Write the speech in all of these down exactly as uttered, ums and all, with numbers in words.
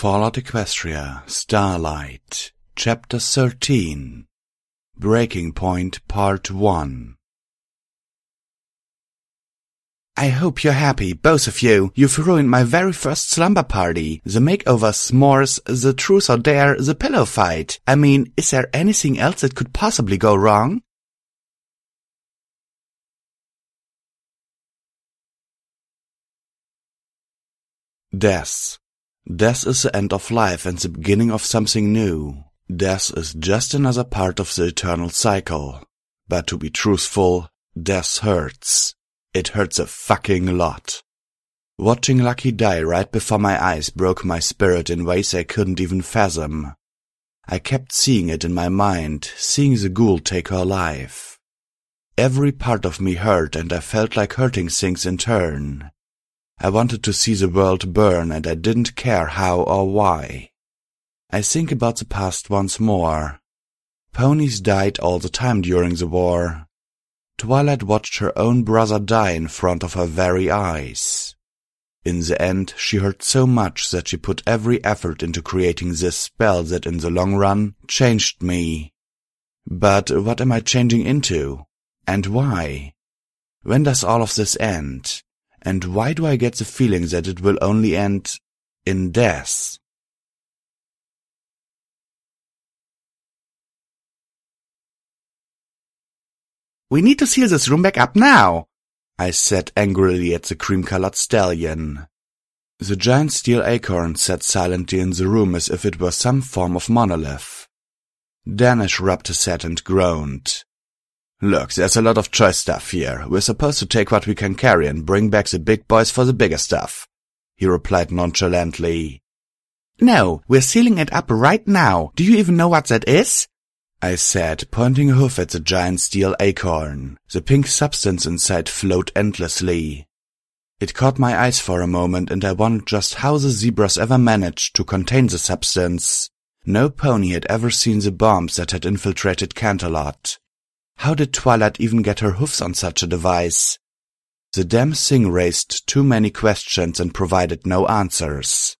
Fallout Equestria, Starlight, Chapter thirteen, Breaking Point, Part one. I hope you're happy, both of you. You've ruined my very first slumber party. The makeover s'mores, the truth or dare, the pillow fight. I mean, is there anything else that could possibly go wrong? Death. Death is the end of life and the beginning of something new. Death is just another part of the eternal cycle. But to be truthful, death hurts. It hurts a fucking lot. Watching Lucky die right before my eyes broke my spirit in ways I couldn't even fathom. I kept seeing it in my mind, seeing the ghoul take her life. Every part of me hurt, and I felt like hurting things in turn. I wanted to see the world burn, and I didn't care how or why. I think about the past once more. Ponies died all the time during the war. Twilight watched her own brother die in front of her very eyes. In the end, she hurt so much that she put every effort into creating this spell that in the long run changed me. But what am I changing into? And why? When does all of this end? And why do I get the feeling that it will only end in death? We need to seal this room back up now, I said angrily at the cream-colored stallion. The giant steel acorn sat silently in the room as if it were some form of monolith. Danish rubbed his head and groaned. Look, there's a lot of choice stuff here. We're supposed to take what we can carry and bring back the big boys for the bigger stuff, he replied nonchalantly. No, we're sealing it up right now. Do you even know what that is? I said, pointing a hoof at the giant steel acorn. The pink substance inside flowed endlessly. It caught my eyes for a moment, and I wondered just how the zebras ever managed to contain the substance. No pony had ever seen the bombs that had infiltrated Canterlot. How did Twilight even get her hoofs on such a device? The damn thing raised too many questions and provided no answers.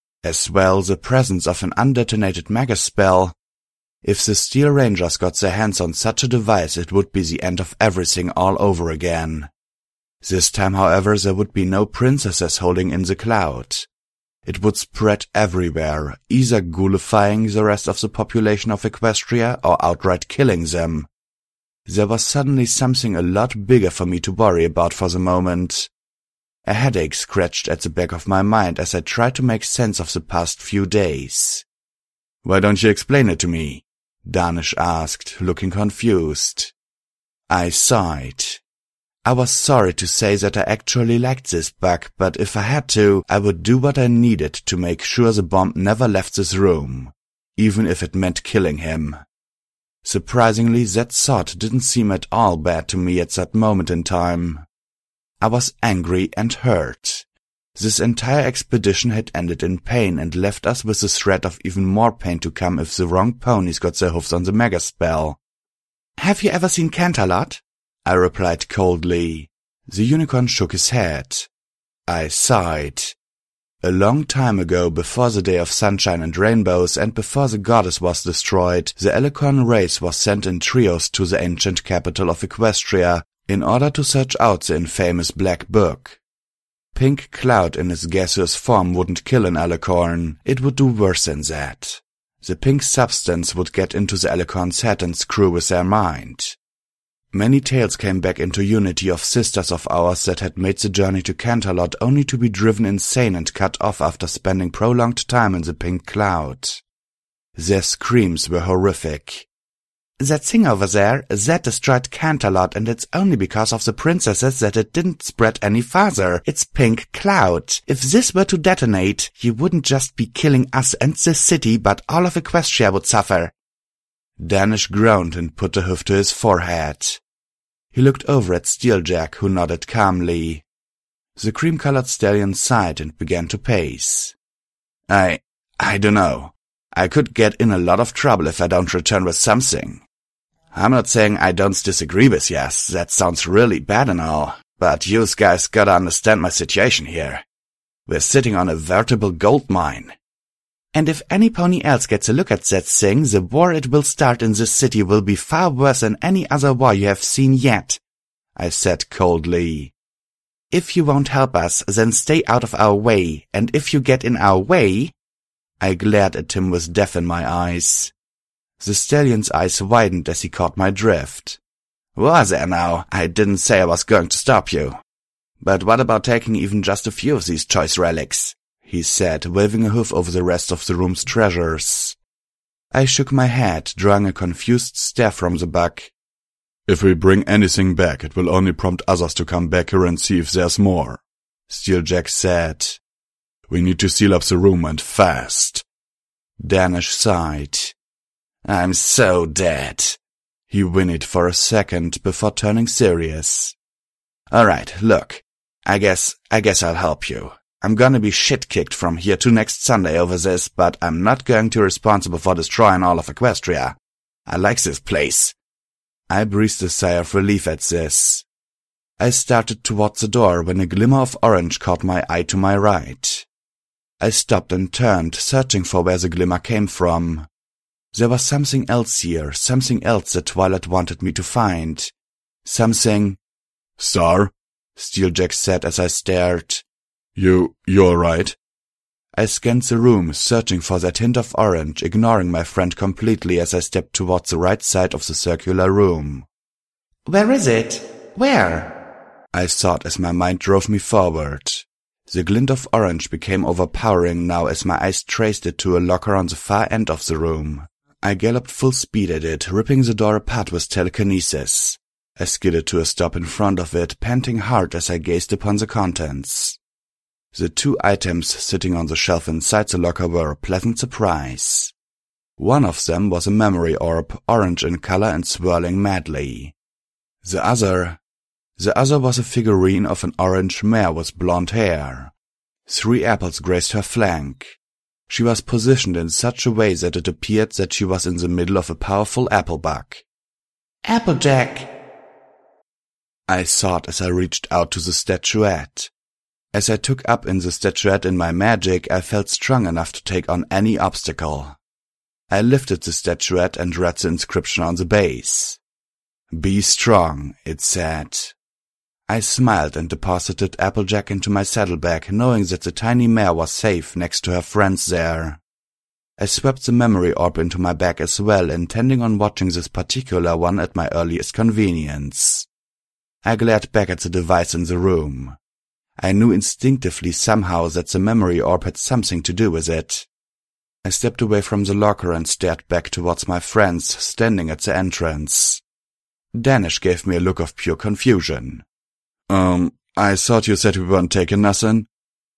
As well, the presence of an undetonated megaspell. If the Steel Rangers got their hands on such a device, it would be the end of everything all over again. This time, however, there would be no princesses holding in the cloud. It would spread everywhere, either ghoulifying the rest of the population of Equestria or outright killing them. There was suddenly something a lot bigger for me to worry about for the moment. A headache scratched at the back of my mind as I tried to make sense of the past few days. Why don't you explain it to me? Danish asked, looking confused. I sighed. I was sorry to say that I actually liked this bug, but if I had to, I would do what I needed to make sure the bomb never left this room, even if it meant killing him. Surprisingly, that thought didn't seem at all bad to me at that moment in time. I was angry and hurt. This entire expedition had ended in pain and left us with the threat of even more pain to come if the wrong ponies got their hoofs on the megaspell. Have you ever seen Canterlot? I replied coldly. The unicorn shook his head. I sighed. A long time ago, before the Day of Sunshine and Rainbows and before the goddess was destroyed, the Alicorn race was sent in trios to the ancient capital of Equestria in order to search out the infamous Black Book. Pink Cloud in its gaseous form wouldn't kill an Alicorn. It would do worse than that. The pink substance would get into the Alicorn's head and screw with their mind. Many tales came back into unity of sisters of ours that had made the journey to Canterlot only to be driven insane and cut off after spending prolonged time in the Pink Cloud. Their screams were horrific. That thing over there, that destroyed Canterlot, and it's only because of the princesses that it didn't spread any farther. It's Pink Cloud. If this were to detonate, you wouldn't just be killing us and this city, but all of Equestria would suffer. Danish groaned and put a hoof to his forehead. He looked over at Steeljack, who nodded calmly. The cream-colored stallion sighed and began to pace. I... I don't know. I could get in a lot of trouble if I don't return with something. I'm not saying I don't disagree with yas, that sounds really bad and all, but yous guys gotta understand my situation here. We're sitting on a veritable gold mine. And if any pony else gets a look at that thing, the war it will start in this city will be far worse than any other war you have seen yet, I said coldly. If you won't help us, then stay out of our way, and if you get in our way— I glared at him with death in my eyes. The stallion's eyes widened as he caught my drift. "Whoa there now, I didn't say I was going to stop you. But what about taking even just a few of these choice relics?" he said, waving a hoof over the rest of the room's treasures. I shook my head, drawing a confused stare from the buck. "If we bring anything back, it will only prompt others to come back here and see if there's more," Steeljack said. "We need to seal up the room, and fast." Danish sighed. "I'm so dead," he whinnied for a second before turning serious. "All right, look, I guess, I guess I'll help you. I'm gonna be shit-kicked from here to next Sunday over this, but I'm not going to be responsible for destroying all of Equestria. I like this place." I breathed a sigh of relief at this. I started towards the door when a glimmer of orange caught my eye to my right. I stopped and turned, searching for where the glimmer came from. There was something else here, something else that Twilight wanted me to find. Something— "Star?" Steeljack said as I stared. You, you all right?" I scanned the room, searching for that hint of orange, ignoring my friend completely as I stepped towards the right side of the circular room. "Where is it? Where?" I thought as my mind drove me forward. The glint of orange became overpowering now as my eyes traced it to a locker on the far end of the room. I galloped full speed at it, ripping the door apart with telekinesis. I skidded to a stop in front of it, panting hard as I gazed upon the contents. The two items sitting on the shelf inside the locker were a pleasant surprise. One of them was a memory orb, orange in color and swirling madly. The other— the other was a figurine of an orange mare with blonde hair. Three apples graced her flank. She was positioned in such a way that it appeared that she was in the middle of a powerful apple buck. "Applejack!" I thought as I reached out to the statuette. As I took up in the statuette in my magic, I felt strong enough to take on any obstacle. I lifted the statuette and read the inscription on the base. "Be strong," it said. I smiled and deposited Applejack into my saddlebag, knowing that the tiny mare was safe next to her friends there. I swept the memory orb into my bag as well, intending on watching this particular one at my earliest convenience. I glared back at the device in the room. I knew instinctively somehow that the memory orb had something to do with it. I stepped away from the locker and stared back towards my friends standing at the entrance. Danish gave me a look of pure confusion. Um, I thought you said we weren't taking nothing?"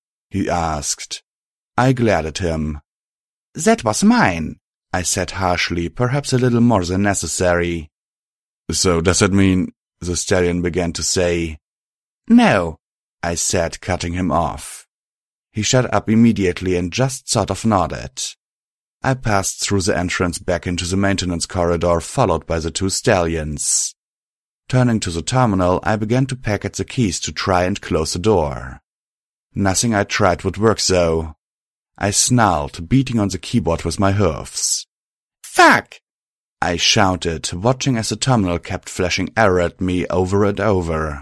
he asked. I glared at him. "That was mine," I said harshly, perhaps a little more than necessary. "So does that mean—" the stallion began to say. "No," I said, cutting him off. He shut up immediately and just sort of nodded. I passed through the entrance back into the maintenance corridor, followed by the two stallions. Turning to the terminal, I began to peck at the keys to try and close the door. Nothing I tried would work, though. I snarled, beating on the keyboard with my hoofs. "Fuck!" I shouted, watching as the terminal kept flashing error at me over and over.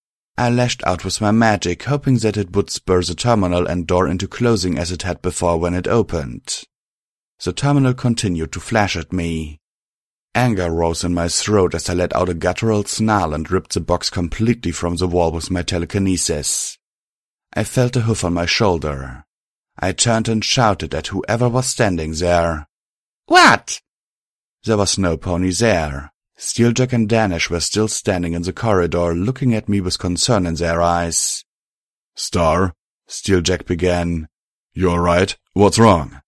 I lashed out with my magic, hoping that it would spur the terminal and door into closing as it had before when it opened. The terminal continued to flash at me. Anger rose in my throat as I let out a guttural snarl and ripped the box completely from the wall with my telekinesis. I felt a hoof on my shoulder. I turned and shouted at whoever was standing there. "What?" There was no pony there. Steeljack and Danish were still standing in the corridor, looking at me with concern in their eyes. "Star," Steeljack began. "You all right? What's wrong?"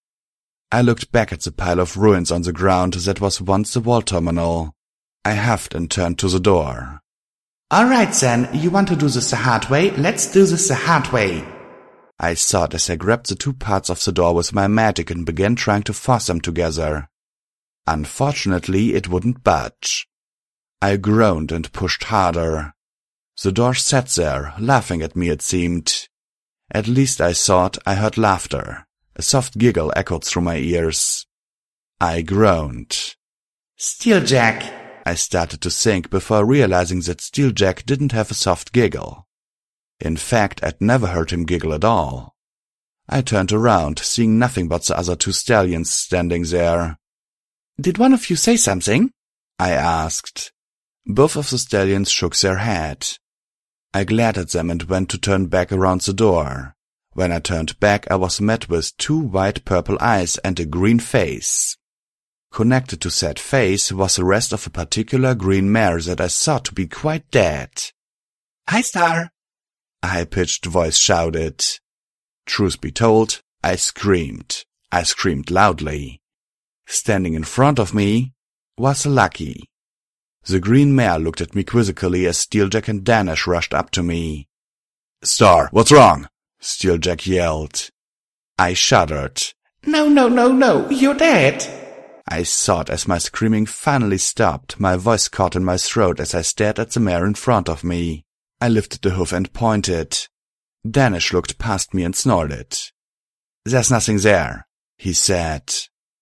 I looked back at the pile of ruins on the ground that was once the wall terminal. I huffed and turned to the door. "All right, then, you want to do this the hard way? Let's do this the hard way," I thought as I grabbed the two parts of the door with my magic and began trying to force them together. Unfortunately, it wouldn't budge. I groaned and pushed harder. The door sat there, laughing at me, it seemed. At least I thought I heard laughter. A soft giggle echoed through my ears. I groaned. "Steeljack," I started to think before realizing that Steeljack didn't have a soft giggle. In fact, I'd never heard him giggle at all. I turned around, seeing nothing but the other two stallions standing there. "Did one of you say something?" I asked. Both of the stallions shook their head. I glared at them and went to turn back around the door. When I turned back, I was met with two wide purple eyes and a green face. Connected to said face was the rest of a particular green mare that I thought to be quite dead. "Hi, Star," a high-pitched voice shouted. Truth be told, I screamed. I screamed loudly. Standing in front of me was Lucky. The green mare looked at me quizzically as Steeljack and Danish rushed up to me. "Star, what's wrong?" Steeljack yelled. I shuddered. "No, no, no, no, you're dead," I thought as my screaming finally stopped. My voice caught in my throat as I stared at the mare in front of me. I lifted the hoof and pointed. Danish looked past me and snorted. "There's nothing there," he said.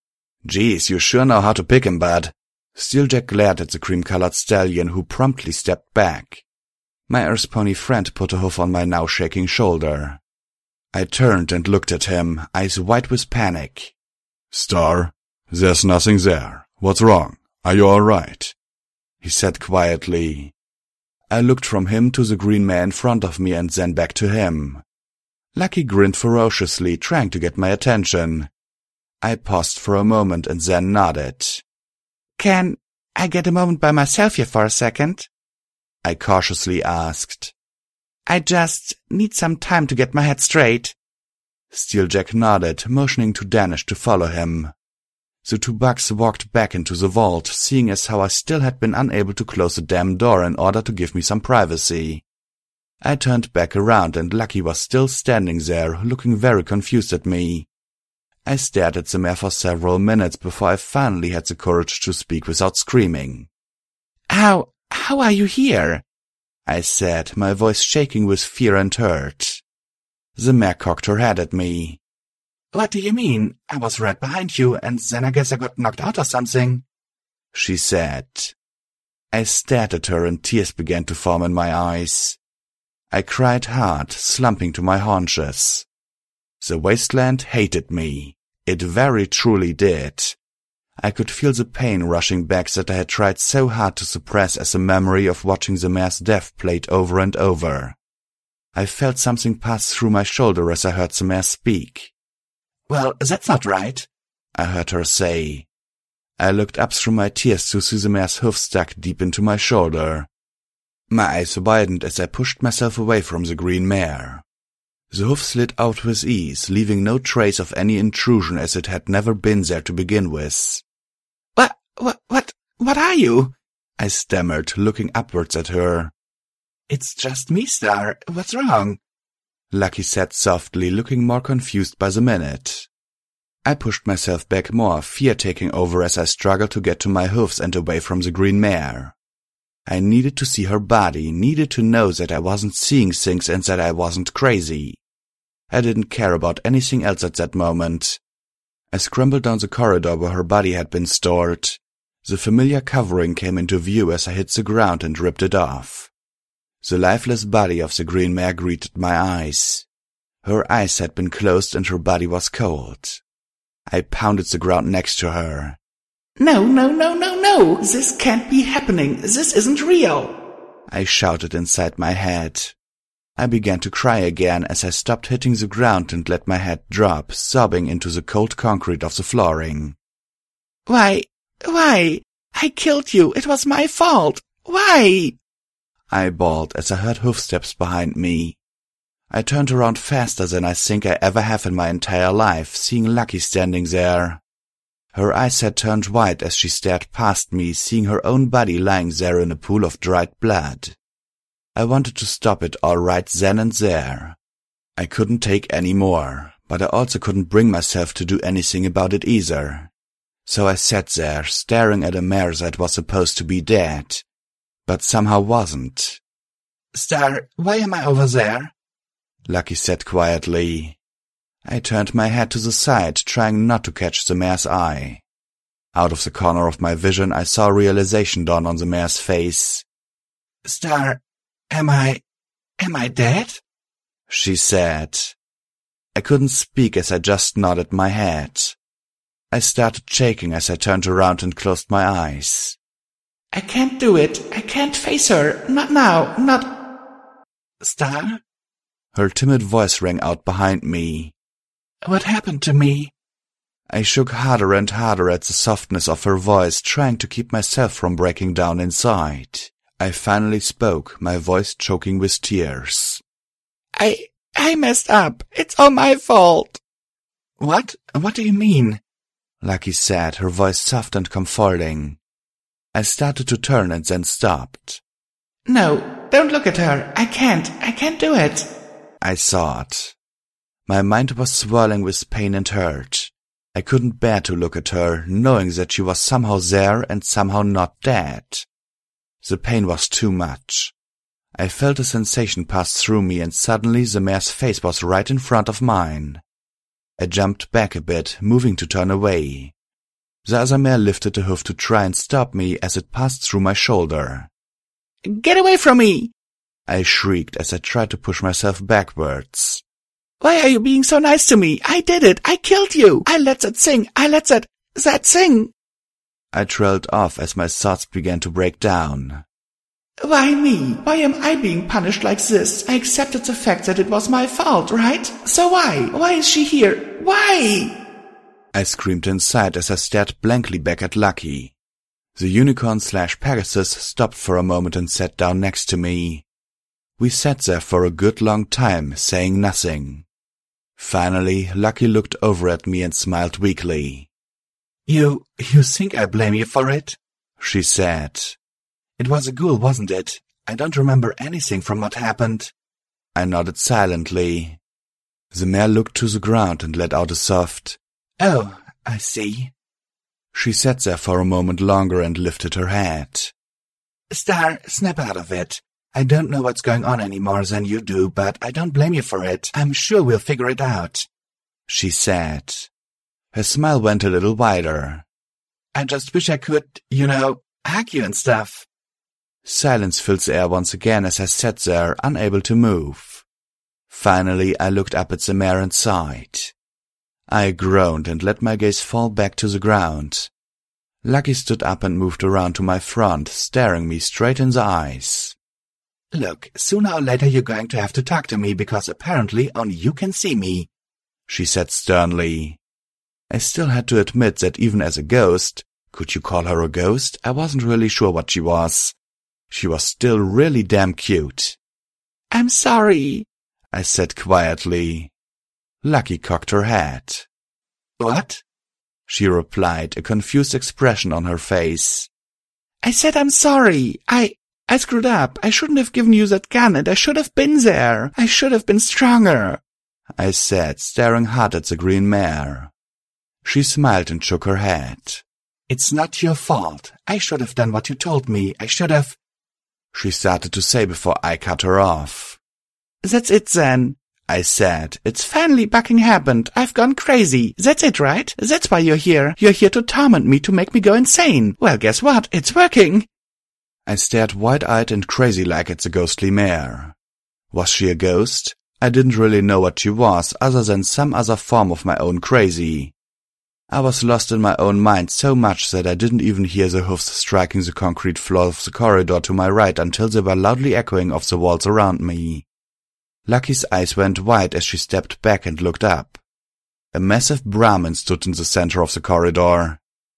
"Geez, you sure know how to pick him, bud." Steeljack glared at the cream-colored stallion, who promptly stepped back. My earth-pony friend put a hoof on my now shaking shoulder. I turned and looked at him, eyes wide with panic. "Star, there's nothing there. What's wrong? Are you all right?" he said quietly. I looked from him to the green mare in front of me and then back to him. Lucky grinned ferociously, trying to get my attention. I paused for a moment and then nodded. "Can I get a moment by myself here for a second?" I cautiously asked. "I just need some time to get my head straight." Steeljack nodded, motioning to Danish to follow him. The two bucks walked back into the vault, seeing as how I still had been unable to close the damn door in order to give me some privacy. I turned back around and Lucky was still standing there, looking very confused at me. I stared at the mare for several minutes before I finally had the courage to speak without screaming. How, how are you here?" I said, my voice shaking with fear and hurt. The mare cocked her head at me. "What do you mean? I was right behind you, and then I guess I got knocked out or something," she said. I stared at her and tears began to form in my eyes. I cried hard, slumping to my haunches. The wasteland hated me. It very truly did. I could feel the pain rushing back that I had tried so hard to suppress as the memory of watching the mare's death played over and over. I felt something pass through my shoulder as I heard the mare speak. "Well, that's not right," I heard her say. I looked up through my tears to see the mare's hoof stuck deep into my shoulder. My eyes widened as I pushed myself away from the green mare. The hoof slid out with ease, leaving no trace of any intrusion as it had never been there to begin with. What, what, what, what are you?" I stammered, looking upwards at her. "It's just me, Star. What's wrong?" Lucky said softly, looking more confused by the minute. I pushed myself back more, fear taking over as I struggled to get to my hoofs and away from the green mare. I needed to see her body, needed to know that I wasn't seeing things and that I wasn't crazy. I didn't care about anything else at that moment. I scrambled down the corridor where her body had been stored. The familiar covering came into view as I hit the ground and ripped it off. The lifeless body of the green mare greeted my eyes. Her eyes had been closed and her body was cold. I pounded the ground next to her. "No, no, no, no, no! This can't be happening! This isn't real!" I shouted inside my head. I began to cry again as I stopped hitting the ground and let my head drop, sobbing into the cold concrete of the flooring. Why, why? I killed you! It was my fault! Why? I bawled as I heard hoofsteps behind me. I turned around faster than I think I ever have in my entire life, seeing Lucky standing there. Her eyes had turned white as she stared past me, seeing her own body lying there in a pool of dried blood. I wanted to stop it all right then and there. I couldn't take any more, but I also couldn't bring myself to do anything about it either. So I sat there, staring at a mare that was supposed to be dead, but somehow wasn't. "Star, why am I over there?" Lucky said quietly. I turned my head to the side, trying not to catch the mare's eye. Out of the corner of my vision, I saw realization dawn on the mare's face. Star, am I, am I dead? She said. I couldn't speak as I just nodded my head. I started shaking as I turned around and closed my eyes. I can't do it. I can't face her. Not now. Not... Star? Her timid voice rang out behind me. What happened to me? I shook harder and harder at the softness of her voice, trying to keep myself from breaking down inside. I finally spoke, my voice choking with tears. I... I messed up. It's all my fault. What? What do you mean? Lucky said, her voice soft and comforting. I started to turn and then stopped. No, don't look at her. I can't. I can't do it. I thought. My mind was swirling with pain and hurt. I couldn't bear to look at her, knowing that she was somehow there and somehow not dead. The pain was too much. I felt a sensation pass through me, and suddenly the mare's face was right in front of mine. I jumped back a bit, moving to turn away. The other mare lifted a hoof to try and stop me as it passed through my shoulder. Get away from me! I shrieked as I tried to push myself backwards. Why are you being so nice to me? I did it! I killed you! I let that sing! I let that... that sing! I trailed off as my thoughts began to break down. Why me? Why am I being punished like this? I accepted the fact that it was my fault, right? So why? Why is she here? Why? I screamed inside as I stared blankly back at Lucky. The unicorn slash Pegasus stopped for a moment and sat down next to me. We sat there for a good long time, saying nothing. Finally, Lucky looked over at me and smiled weakly. You, you think I blame you for it? She said. It was a ghoul, wasn't it? I don't remember anything from what happened. I nodded silently. The mare looked to the ground and let out a soft, "Oh, I see." She sat there for a moment longer and lifted her head. Star, snap out of it. I don't know what's going on any more than you do, but I don't blame you for it. I'm sure we'll figure it out. She said. Her smile went a little wider. I just wish I could, you know, hug you and stuff. Silence filled the air once again as I sat there, unable to move. Finally, I looked up at the mare and sighed. I groaned and let my gaze fall back to the ground. Lucky stood up and moved around to my front, staring me straight in the eyes. Look, sooner or later you're going to have to talk to me because apparently only you can see me, she said sternly. I still had to admit that even as a ghost, could you call her a ghost? I wasn't really sure what she was. She was still really damn cute. I'm sorry, I said quietly. Lucky cocked her head. What? She replied, a confused expression on her face. I said I'm sorry. I, I screwed up. I shouldn't have given you that gun and I should have been there. I should have been stronger, I said, staring hard at the green mare. She smiled and shook her head. It's not your fault. I should have done what you told me. I should have... She started to say before I cut her off. That's it then, I said. It's finally fucking happened. I've gone crazy. That's it, right? That's why you're here. You're here to torment me, to make me go insane. Well, guess what? It's working. I stared wide-eyed and crazy-like at the ghostly mare. Was she a ghost? I didn't really know what she was, other than some other form of my own crazy. I was lost in my own mind so much that I didn't even hear the hoofs striking the concrete floor of the corridor to my right until they were loudly echoing off the walls around me. Lucky's eyes went wide as she stepped back and looked up. A massive Brahmin stood in the center of the corridor.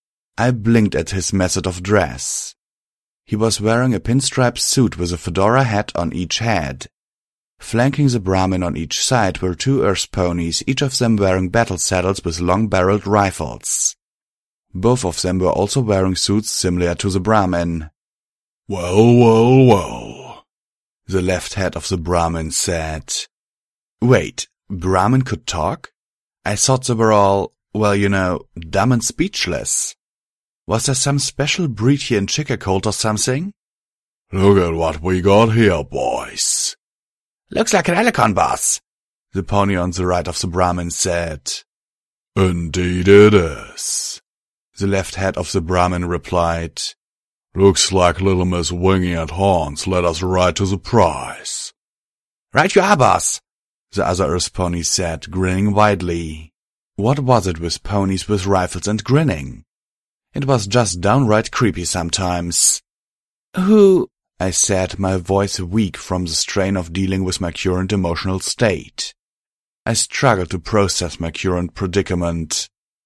I blinked at his method of dress. He was wearing a pinstripe suit with a fedora hat on each head. Flanking the Brahmin on each side were two earth ponies, each of them wearing battle saddles with long-barreled rifles. Both of them were also wearing suits similar to the Brahmin. "Well, well, well," the left head of the Brahmin said. Wait, Brahmin could talk? I thought they were all, well, you know, dumb and speechless. Was there some special breed here in Chickacolt or something? "Look at what we got here, boys." Looks like a Relicon, boss, The pony on the right of the Brahmin said. Indeed it is. The left head of the Brahmin replied. Looks like little Miss Wingy and Horns led us right to the prize. Right you are, boss, the other Earth pony said, grinning widely. What was it with ponies with rifles and grinning? It was just downright creepy sometimes. Who? I said, my voice weak from the strain of dealing with my current emotional state. I struggled to process my current predicament.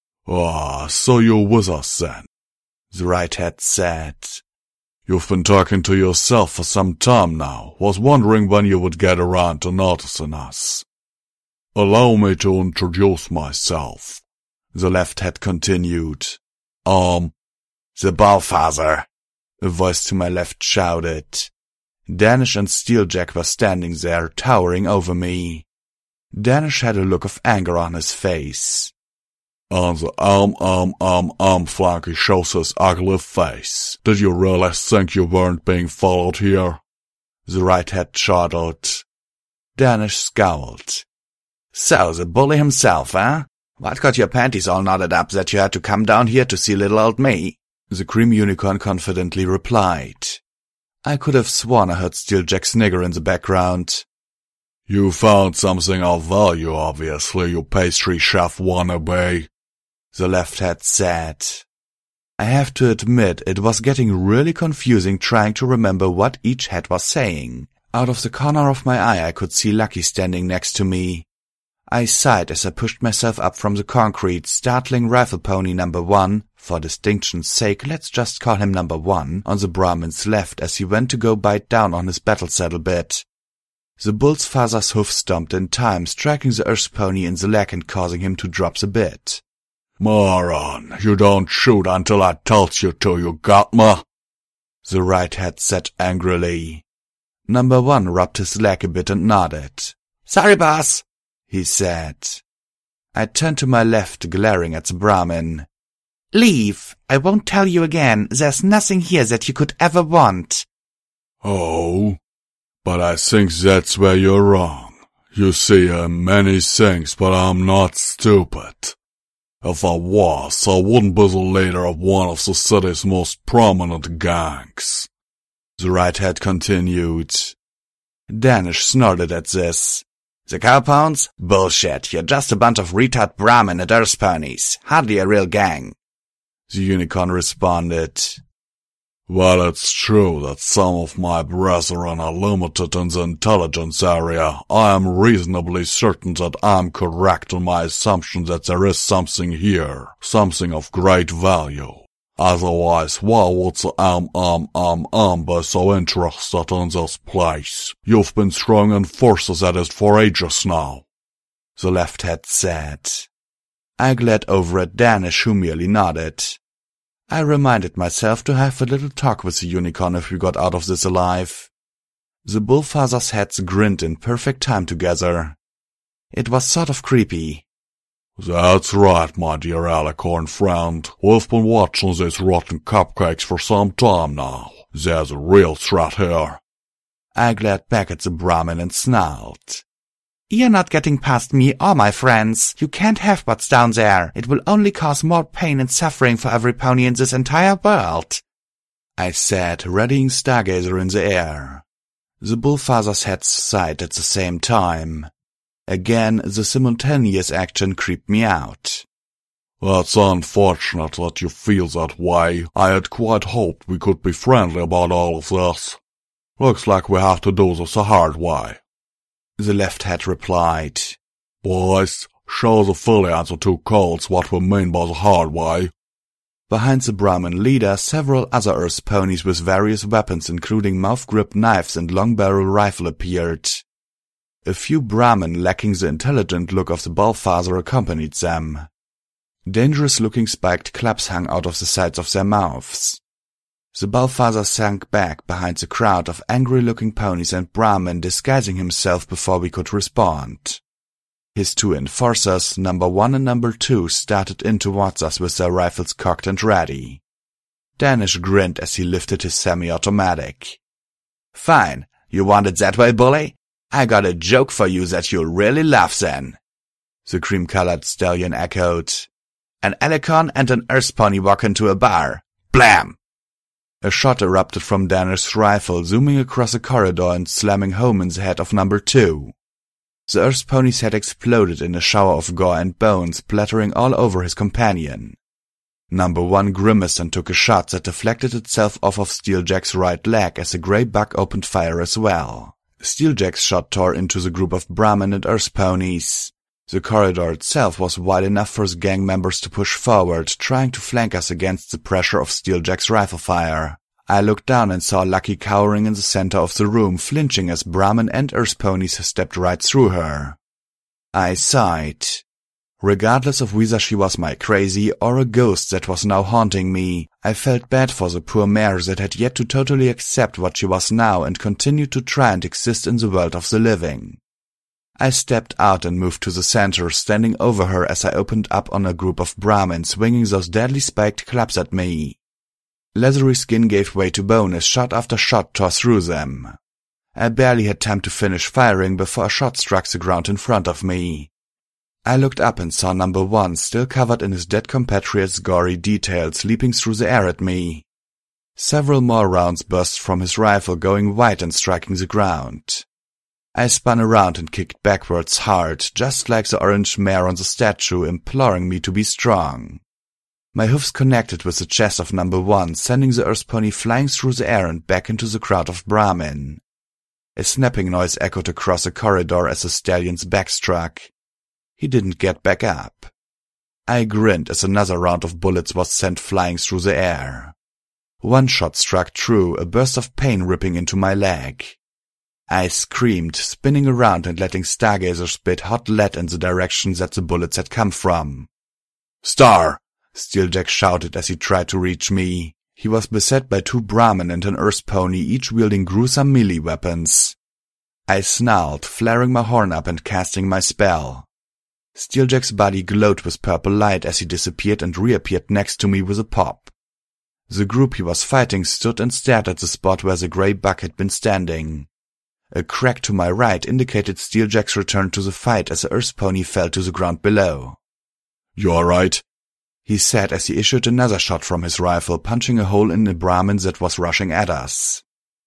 Ah, so you're with us then, the right head said. You've been talking to yourself for some time now. Was wondering when you would get around to noticing us. Allow me to introduce myself, the left head continued. Um, the Balthazar, a voice to my left shouted. Danish and Steeljack were standing there, towering over me. Danish had a look of anger on his face. And the um um um um flanky shows his ugly face. Did you really think you weren't being followed here? The right head chortled. Danish scowled. So, the bully himself, eh? What got your panties all knotted up that you had to come down here to see little old me? The cream unicorn confidently replied. I could have sworn I heard Steeljack snigger in the background. You found something of value, obviously, you pastry chef wannabe, the left head said. I have to admit it was getting really confusing trying to remember what each head was saying. Out of the corner of my eye I could see Lucky standing next to me. I sighed as I pushed myself up from the concrete, startling rifle pony number one, for distinction's sake let's just call him number one, on the Brahmin's left as he went to go bite down on his battle saddle bit. The bull's father's hoof stomped in time, striking the Earth pony in the leg and causing him to drop the bit. Moron, you don't shoot until I tells you to, you got me? The right head said angrily. Number one rubbed his leg a bit and nodded. Sorry, boss, he said. I turned to my left, glaring at the Brahmin. Leave. I won't tell you again. There's nothing here that you could ever want. Oh, but I think that's where you're wrong. You see, I'm many things, but I'm not stupid. If I was, I wouldn't be the leader of one of the city's most prominent gangs. The right head continued. Danish snorted at this. The cowpounds? Bullshit, you're just a bunch of retard Brahmin and Earth ponies, hardly a real gang. The unicorn responded. Well, it's true that some of my brethren are limited in the intelligence area. I am reasonably certain that I'm correct in my assumption that there is something here, something of great value. Otherwise, why would the um um um um be so interested in this place? You've been throwing in forces at it for ages now, the left head said. I glared over at Danish, who merely nodded. I reminded myself to have a little talk with the unicorn if we got out of this alive. The bullfathers' heads grinned in perfect time together. It was sort of creepy. That's right, my dear alicorn friend. We've been watching these rotten cupcakes for some time now. There's a real threat here. I glared back at the Brahmin and snarled. You're not getting past me or my friends. You can't have what's down there. It will only cause more pain and suffering for every pony in this entire world, I said, readying Stargazer in the air. The bullfathers' heads sighed at the same time. Again, the simultaneous action creeped me out. That's unfortunate that you feel that way. I had quite hoped we could be friendly about all of this. Looks like we have to do this the hard way, the left head replied. Boys, show the filly and the two colts what we mean by the hard way. Behind the Brahmin leader, several other Earth ponies with various weapons including mouth-gripped knives and long-barrel rifle appeared. A few Brahmin lacking the intelligent look of the Balthazar accompanied them. Dangerous-looking spiked clubs hung out of the sides of their mouths. The Balthazar sank back behind the crowd of angry-looking ponies and Brahmin, disguising himself before we could respond. His two enforcers, number one and number two, started in towards us with their rifles cocked and ready. Danish grinned as he lifted his semi-automatic. Fine, you want it that way, bully? I got a joke for you that you'll really laugh then, the cream-colored stallion echoed. An Alicorn and an Earth pony walk into a bar. Blam! A shot erupted from Danish's rifle, zooming across a corridor and slamming home in the head of number two. The Earth pony's head exploded in a shower of gore and bones, splattering all over his companion. Number one grimaced and took a shot that deflected itself off of Steeljack's right leg as a grey buck opened fire as well. Steeljack's shot tore into the group of Brahmin and Earth ponies. The corridor itself was wide enough for the gang members to push forward, trying to flank us against the pressure of Steeljack's rifle fire. I looked down and saw Lucky cowering in the center of the room, flinching as Brahmin and Earth ponies stepped right through her. I sighed. Regardless of whether she was my crazy or a ghost that was now haunting me, I felt bad for the poor mare that had yet to totally accept what she was now and continued to try and exist in the world of the living. I stepped out and moved to the center, standing over her as I opened up on a group of Brahmin swinging those deadly spiked clubs at me. Leathery skin gave way to bone as shot after shot tore through them. I barely had time to finish firing before a shot struck the ground in front of me. I looked up and saw number one, still covered in his dead compatriot's gory details, leaping through the air at me. Several more rounds burst from his rifle, going wide and striking the ground. I spun around and kicked backwards hard, just like the orange mare on the statue, imploring me to be strong. My hoofs connected with the chest of number one, sending the Earth pony flying through the air and back into the crowd of Brahmin. A snapping noise echoed across the corridor as the stallion's back struck. He didn't get back up. I grinned as another round of bullets was sent flying through the air. One shot struck true, a burst of pain ripping into my leg. I screamed, spinning around and letting Stargazer spit hot lead in the direction that the bullets had come from. "Star!" Steeljack shouted as he tried to reach me. He was beset by two Brahmin and an Earth pony, each wielding gruesome melee weapons. I snarled, flaring my horn up and casting my spell. Steeljack's body glowed with purple light as he disappeared and reappeared next to me with a pop. The group he was fighting stood and stared at the spot where the grey buck had been standing. A crack to my right indicated Steeljack's return to the fight as the Earth pony fell to the ground below. "You all right?" he said as he issued another shot from his rifle, punching a hole in the Brahmin that was rushing at us.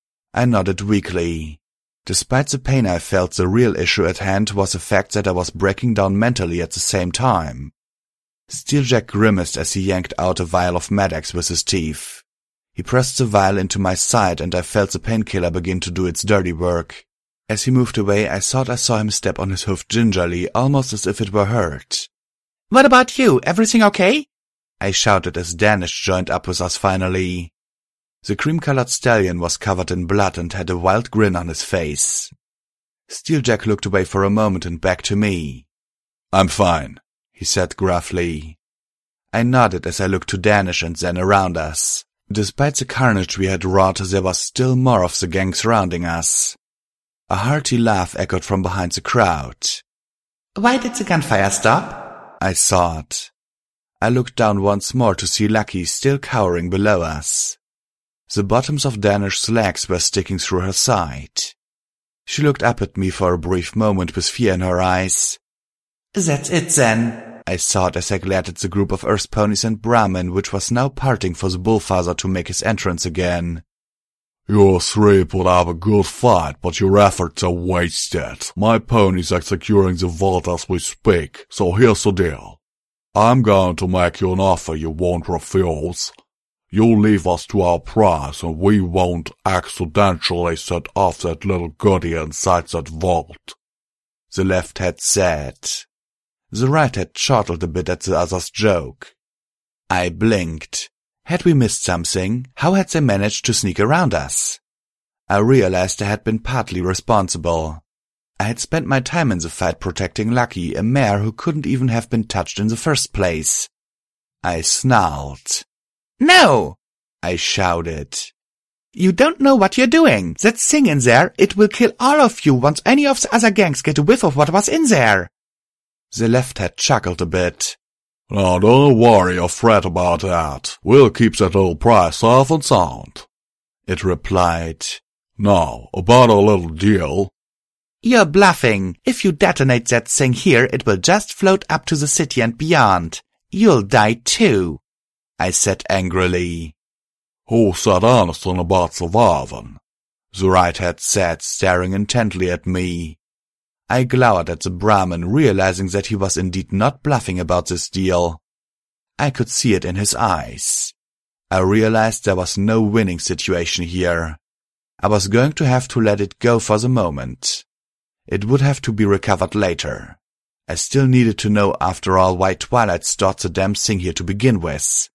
I nodded weakly. Despite the pain I felt, the real issue at hand was the fact that I was breaking down mentally at the same time. Steeljack grimaced as he yanked out a vial of Med-X with his teeth. He pressed the vial into my side and I felt the painkiller begin to do its dirty work. As he moved away, I thought I saw him step on his hoof gingerly, almost as if it were hurt. "What about you? Everything okay?" I shouted as Danish joined up with us finally. The cream-colored stallion was covered in blood and had a wild grin on his face. Steeljack looked away for a moment and back to me. "I'm fine," he said gruffly. I nodded as I looked to Danish and then around us. Despite the carnage we had wrought, there was still more of the gang surrounding us. A hearty laugh echoed from behind the crowd. "Why did the gunfire stop?" I thought. I looked down once more to see Lucky still cowering below us. The bottoms of Danish's legs were sticking through her side. She looked up at me for a brief moment with fear in her eyes. "That's it then," I thought as I glared at the group of Earth ponies and Brahmin, which was now parting for the Bullfather to make his entrance again. "You three put up a good fight, but your efforts are wasted. My ponies are securing the vault as we speak, so here's the deal. I'm going to make you an offer you won't refuse. You leave us to our prize, and we won't accidentally set off that little goodie inside that vault." The left head said. The right head chortled a bit at the other's joke. I blinked. Had we missed something? How had they managed to sneak around us? I realized I had been partly responsible. I had spent my time in the fight protecting Lucky, a mare who couldn't even have been touched in the first place. I snarled. "No!" I shouted. "You don't know what you're doing. That thing in there, it will kill all of you once any of the other gangs get a whiff of what was in there." The left head chuckled a bit. "Now don't worry or fret about that. We'll keep that old prize safe and sound," it replied. "Now, about our little deal." You're bluffing. If you detonate that thing here, it will just float up to the city and beyond. You'll die too, I said angrily. Who said anything about surviving? The Righthead said, staring intently at me. I glowered at the Brahmin, realizing that he was indeed not bluffing about this deal. I could see it in his eyes. I realized there was no winning situation here. I was going to have to let it go for the moment. It would have to be recovered later. I still needed to know, after all, why Twilight stored the damn thing here to begin with.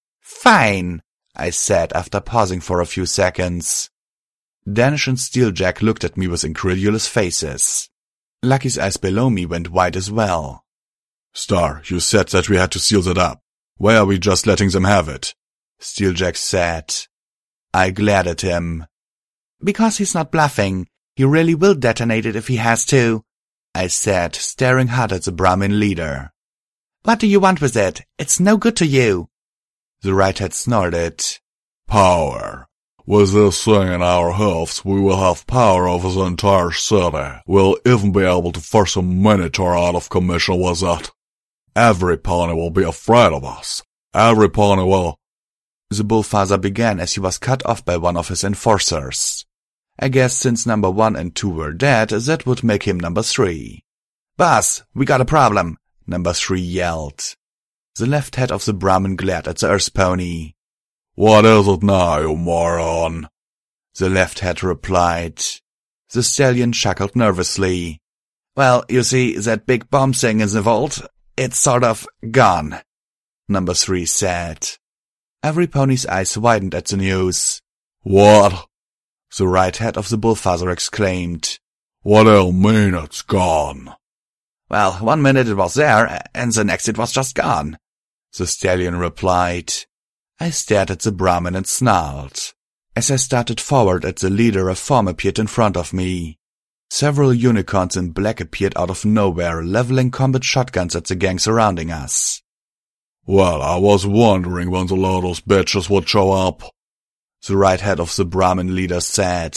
Fine, I said after pausing for a few seconds. Danish and Steeljack looked at me with incredulous faces. Lucky's eyes below me went wide as well. Star, you said that we had to seal that up. Why are we just letting them have it? Steeljack said. I glared at him. Because he's not bluffing. He really will detonate it if he has to, I said, staring hard at the Brahmin leader. What do you want with it? It's no good to you. The Righthead snorted. Power. With this thing in our hooves, we will have power over the entire city. We'll even be able to force a Minotaur out of commission with it. Every pony will be afraid of us. Every pony will... The Bullfather began as he was cut off by one of his enforcers. I guess since number one and two were dead, that would make him number three. Boss, we got a problem, number three yelled. The left head of the Brahmin glared at the Earth pony. What is it now, you moron? The left head replied. The stallion chuckled nervously. Well, you see, that big bomb thing in the vault, it's sort of gone, number three said. Every pony's eyes widened at the news. What? The right head of the Bullfather exclaimed. What do you mean it's gone? Well, one minute it was there, and the next it was just gone, the stallion replied. I stared at the Brahmin and snarled. As I started forward at the leader, a form appeared in front of me. Several unicorns in black appeared out of nowhere, leveling combat shotguns at the gang surrounding us. Well, I was wondering when the Lotus bitches would show up, the right head of the Brahmin leader said.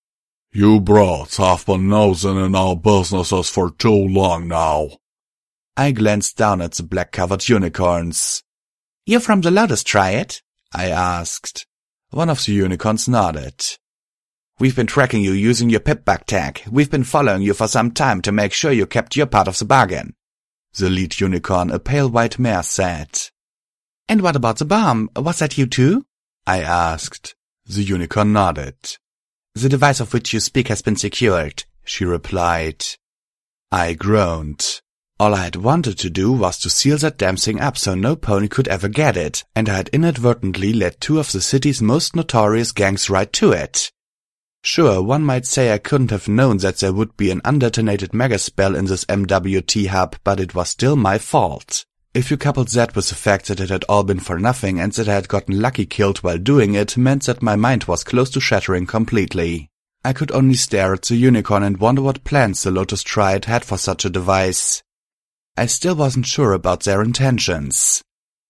You brats have been nosing in our businesses for too long now. I glanced down at the black-covered unicorns. You're from the Lotus Triad? I asked. One of the unicorns nodded. We've been tracking you using your pip-bug tag. We've been following you for some time to make sure you kept your part of the bargain, the lead unicorn, a pale white mare, said. And what about the bomb? Was that you too? I asked. The unicorn nodded. The device of which you speak has been secured, she replied. I groaned. All I had wanted to do was to seal that damn thing up so no pony could ever get it, and I had inadvertently led two of the city's most notorious gangs right to it. Sure, one might say I couldn't have known that there would be an undetonated megaspell in this M W T hub, but it was still my fault. If you coupled that with the fact that it had all been for nothing and that I had gotten Lucky killed while doing it, meant that my mind was close to shattering completely. I could only stare at the unicorn and wonder what plans the Lotus Triad had for such a device. I still wasn't sure about their intentions.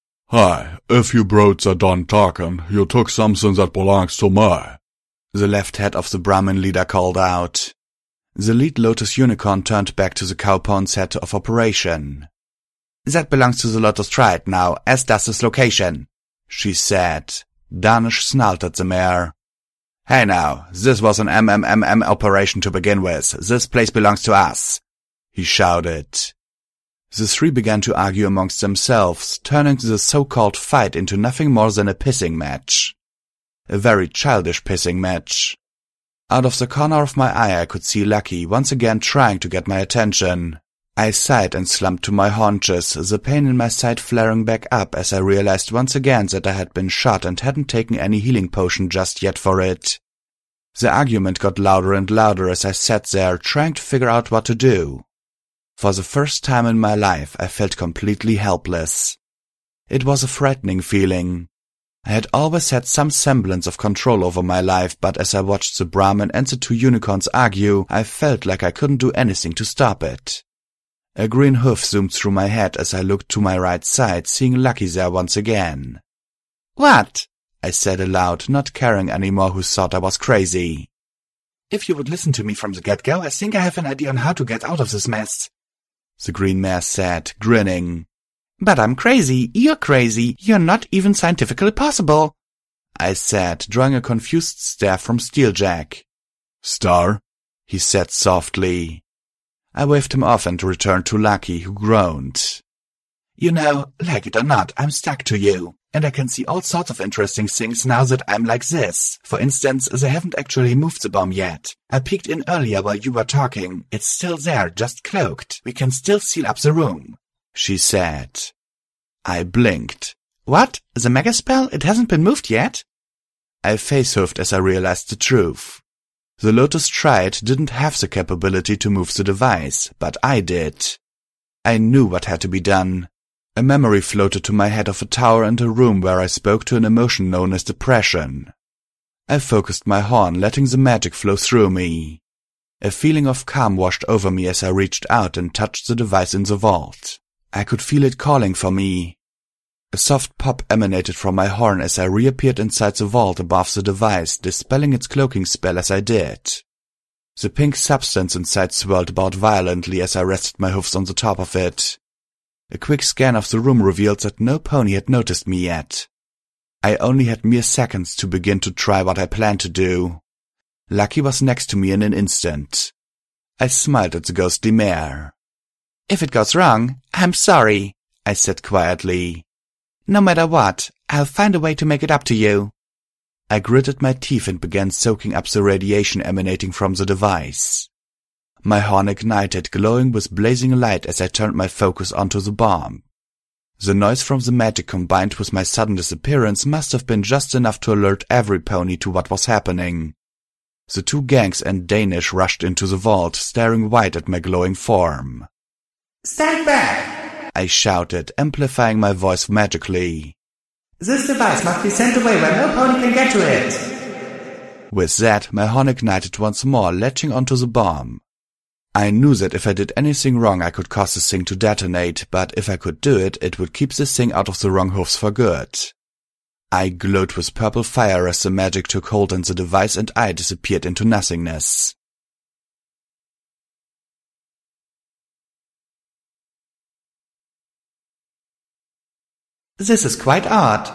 Hi, if you brutes are done talking, you took something that belongs to me, the left head of the Brahmin leader called out. The lead Lotus unicorn turned back to the cowpound's head of operation. That belongs to the Lotus Triad now, as does this location, she said. Danish snarled at the mare. Hey now, this was an M M M M operation to begin with. This place belongs to us, he shouted. The three began to argue amongst themselves, turning the so-called fight into nothing more than a pissing match. A very childish pissing match. Out of the corner of my eye I could see Lucky once again trying to get my attention. I sighed and slumped to my haunches, the pain in my side flaring back up as I realized once again that I had been shot and hadn't taken any healing potion just yet for it. The argument got louder and louder as I sat there trying to figure out what to do. For the first time in my life I felt completely helpless. It was a frightening feeling. I had always had some semblance of control over my life, but as I watched the Brahmin and the two unicorns argue, I felt like I couldn't do anything to stop it. A green hoof zoomed through my head as I looked to my right side, seeing Lucky there once again. What? I said aloud, not caring anymore who thought I was crazy. If you would listen to me from the get-go, I think I have an idea on how to get out of this mess, the green mare said, grinning. But I'm crazy. You're crazy. You're not even scientifically possible, I said, drawing a confused stare from Steeljack. Star? He said softly. I waved him off and returned to Lucky, who groaned. You know, like it or not, I'm stuck to you. And I can see all sorts of interesting things now that I'm like this. For instance, they haven't actually moved the bomb yet. I peeked in earlier while you were talking. It's still there, just cloaked. We can still seal up the room, she said. I blinked. What? The mega spell? It hasn't been moved yet? I face-huffed as I realized the truth. The Lotus Stride didn't have the capability to move the device, but I did. I knew what had to be done. A memory floated to my head of a tower and a room where I spoke to an emotion known as depression. I focused my horn, letting the magic flow through me. A feeling of calm washed over me as I reached out and touched the device in the vault. I could feel it calling for me. A soft pop emanated from my horn as I reappeared inside the vault above the device, dispelling its cloaking spell as I did. The pink substance inside swirled about violently as I rested my hoofs on the top of it. A quick scan of the room revealed that no pony had noticed me yet. I only had mere seconds to begin to try what I planned to do. Lucky was next to me in an instant. I smiled at the ghostly mare. If it goes wrong, I'm sorry, I said quietly. No matter what, I'll find a way to make it up to you. I gritted my teeth and began soaking up the radiation emanating from the device. My horn ignited, glowing with blazing light as I turned my focus onto the bomb. The noise from the magic combined with my sudden disappearance must have been just enough to alert every pony to what was happening. The two gangs and Danish rushed into the vault, staring wide at my glowing form. Stand back! I shouted, amplifying my voice magically. This device must be sent away where no pony can get to it. With that, my horn ignited once more, latching onto the bomb. I knew that if I did anything wrong I could cause this thing to detonate, but if I could do it, it would keep this thing out of the wrong hooves for good. I glowed with purple fire as the magic took hold and the device and I disappeared into nothingness. This is quite odd,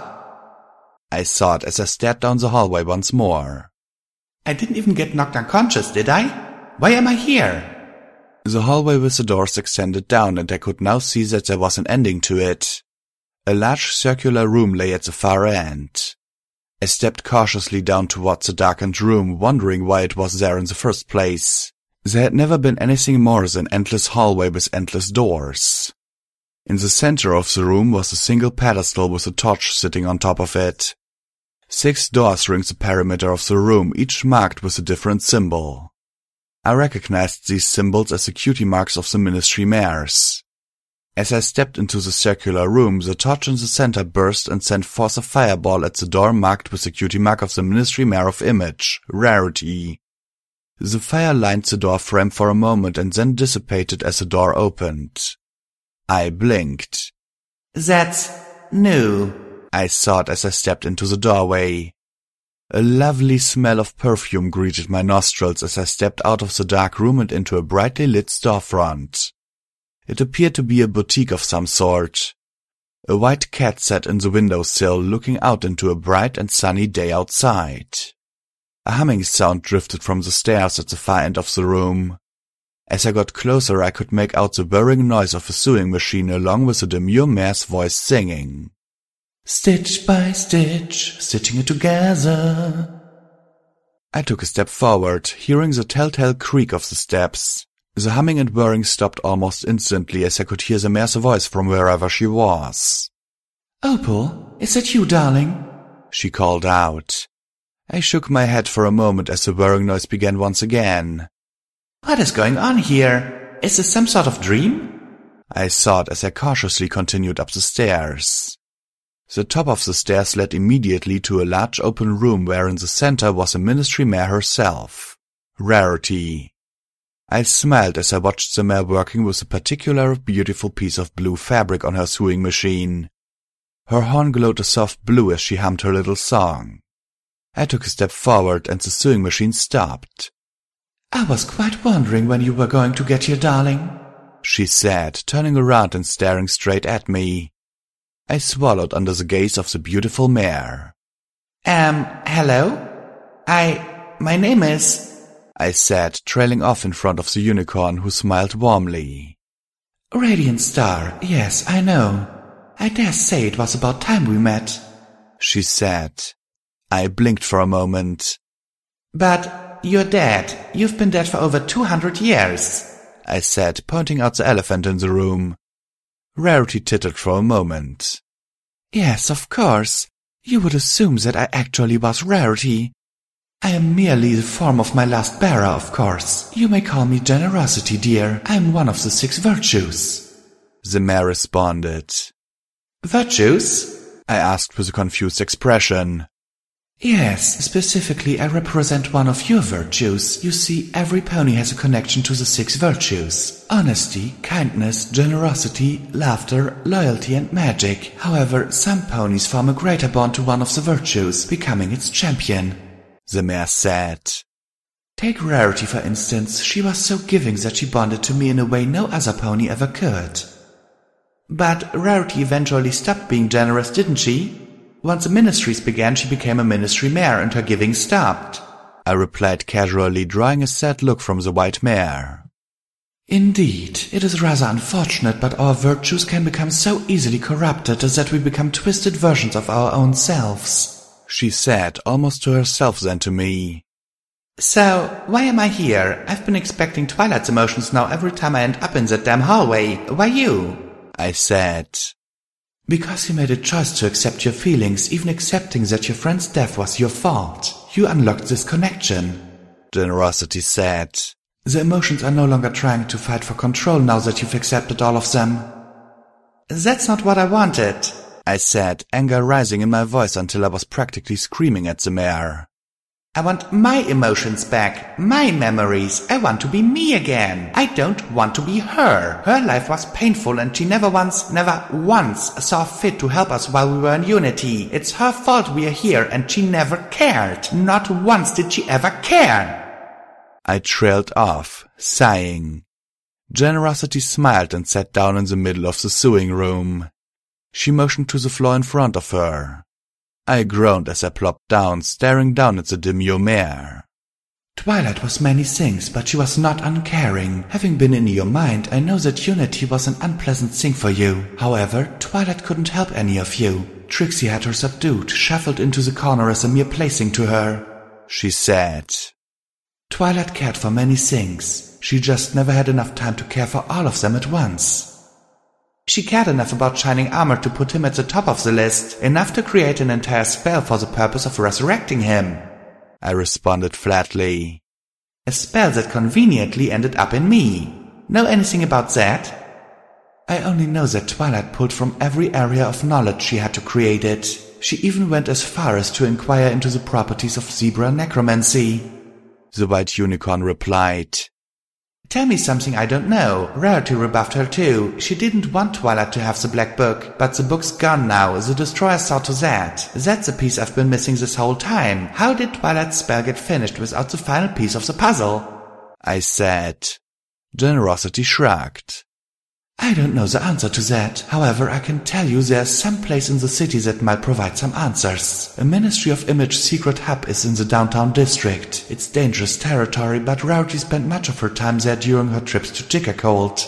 I thought as I stared down the hallway once more. I didn't even get knocked unconscious, did I? Why am I here? The hallway with the doors extended down and I could now see that there was an ending to it. A large circular room lay at the far end. I stepped cautiously down towards the darkened room, wondering why it was there in the first place. There had never been anything more than an endless hallway with endless doors. In the center of the room was a single pedestal with a torch sitting on top of it. Six doors ringed the perimeter of the room, each marked with a different symbol. I recognized these symbols as the cutie marks of the Ministry mares. As I stepped into the circular room, the torch in the center burst and sent forth a fireball at the door marked with the cutie mark of the Ministry Mare of Image, Rarity. The fire lined the door frame for a moment and then dissipated as the door opened. I blinked. That's new, I thought as I stepped into the doorway. A lovely smell of perfume greeted my nostrils as I stepped out of the dark room and into a brightly lit storefront. It appeared to be a boutique of some sort. A white cat sat in the windowsill looking out into a bright and sunny day outside. A humming sound drifted from the stairs at the far end of the room. As I got closer I could make out the whirring noise of a sewing machine along with the demure mare's voice singing. Stitch by stitch, stitching it together. I took a step forward, hearing the telltale creak of the steps. The humming and whirring stopped almost instantly as I could hear the mare's voice from wherever she was. Opal, is that you, darling? She called out. I shook my head for a moment as the whirring noise began once again. What is going on here? Is this some sort of dream? I thought as I cautiously continued up the stairs. The top of the stairs led immediately to a large open room where in the center was a Ministry mare herself, Rarity. I smiled as I watched the mare working with a particular beautiful piece of blue fabric on her sewing machine. Her horn glowed a soft blue as she hummed her little song. I took a step forward and the sewing machine stopped. I was quite wondering when you were going to get here, darling, she said, turning around and staring straight at me. I swallowed under the gaze of the beautiful mare. Um, hello? I... my name is... I said, trailing off in front of the unicorn, who smiled warmly. Radiant Star, yes, I know. I dare say it was about time we met, she said. I blinked for a moment. But you're dead. You've been dead for over two hundred years, I said, pointing out the elephant in the room. Rarity tittered for a moment. Yes, of course. You would assume that I actually was Rarity. I am merely the form of my last bearer, of course. You may call me Generosity, dear. I am one of the six virtues, the mare responded. Virtues? I asked with a confused expression. Yes, specifically I represent one of your virtues. You see, every pony has a connection to the six virtues. Honesty, kindness, generosity, laughter, loyalty and magic. However, some ponies form a greater bond to one of the virtues, becoming its champion, the mare said. Take Rarity, for instance. She was so giving that she bonded to me in a way no other pony ever could. But Rarity eventually stopped being generous, didn't she? Once the ministries began, she became a ministry mare and her giving stopped, I replied casually, drawing a sad look from the white mare. Indeed, it is rather unfortunate, but our virtues can become so easily corrupted that we become twisted versions of our own selves, she said, almost to herself then to me. So, why am I here? I've been expecting Twilight's emotions now every time I end up in that damn hallway. Why you? I said. Because you made a choice to accept your feelings, even accepting that your friend's death was your fault. You unlocked this connection, Generosity said. The emotions are no longer trying to fight for control now that you've accepted all of them. That's not what I wanted, I said, anger rising in my voice until I was practically screaming at the mare. I want my emotions back, my memories. I want to be me again. I don't want to be her. Her life was painful and she never once, never once saw fit to help us while we were in unity. It's her fault we are here and she never cared. Not once did she ever care. I trailed off, sighing. Generosity smiled and sat down in the middle of the sewing room. She motioned to the floor in front of her. I groaned as I plopped down, staring down at the demure mare. Twilight was many things, but she was not uncaring. Having been in your mind, I know that unity was an unpleasant thing for you. However, Twilight couldn't help any of you. Trixie had her subdued, shuffled into the corner as a mere plaything to her, she said. Twilight cared for many things. She just never had enough time to care for all of them at once. She cared enough about Shining Armor to put him at the top of the list, enough to create an entire spell for the purpose of resurrecting him, I responded flatly. A spell that conveniently ended up in me. Know anything about that? I only know that Twilight pulled from every area of knowledge she had to create it. She even went as far as to inquire into the properties of zebra necromancy, the white unicorn replied. Tell me something I don't know. Rarity rebuffed her too. She didn't want Twilight to have the Black Book, but the book's gone now. The Destroyer saw to that. That's the piece I've been missing this whole time. How did Twilight's spell get finished without the final piece of the puzzle? I said. Generosity shrugged. I don't know the answer to that. However, I can tell you there's some place in the city that might provide some answers. A Ministry of Image secret hub is in the downtown district. It's dangerous territory, but Rarity spent much of her time there during her trips to Jickercold,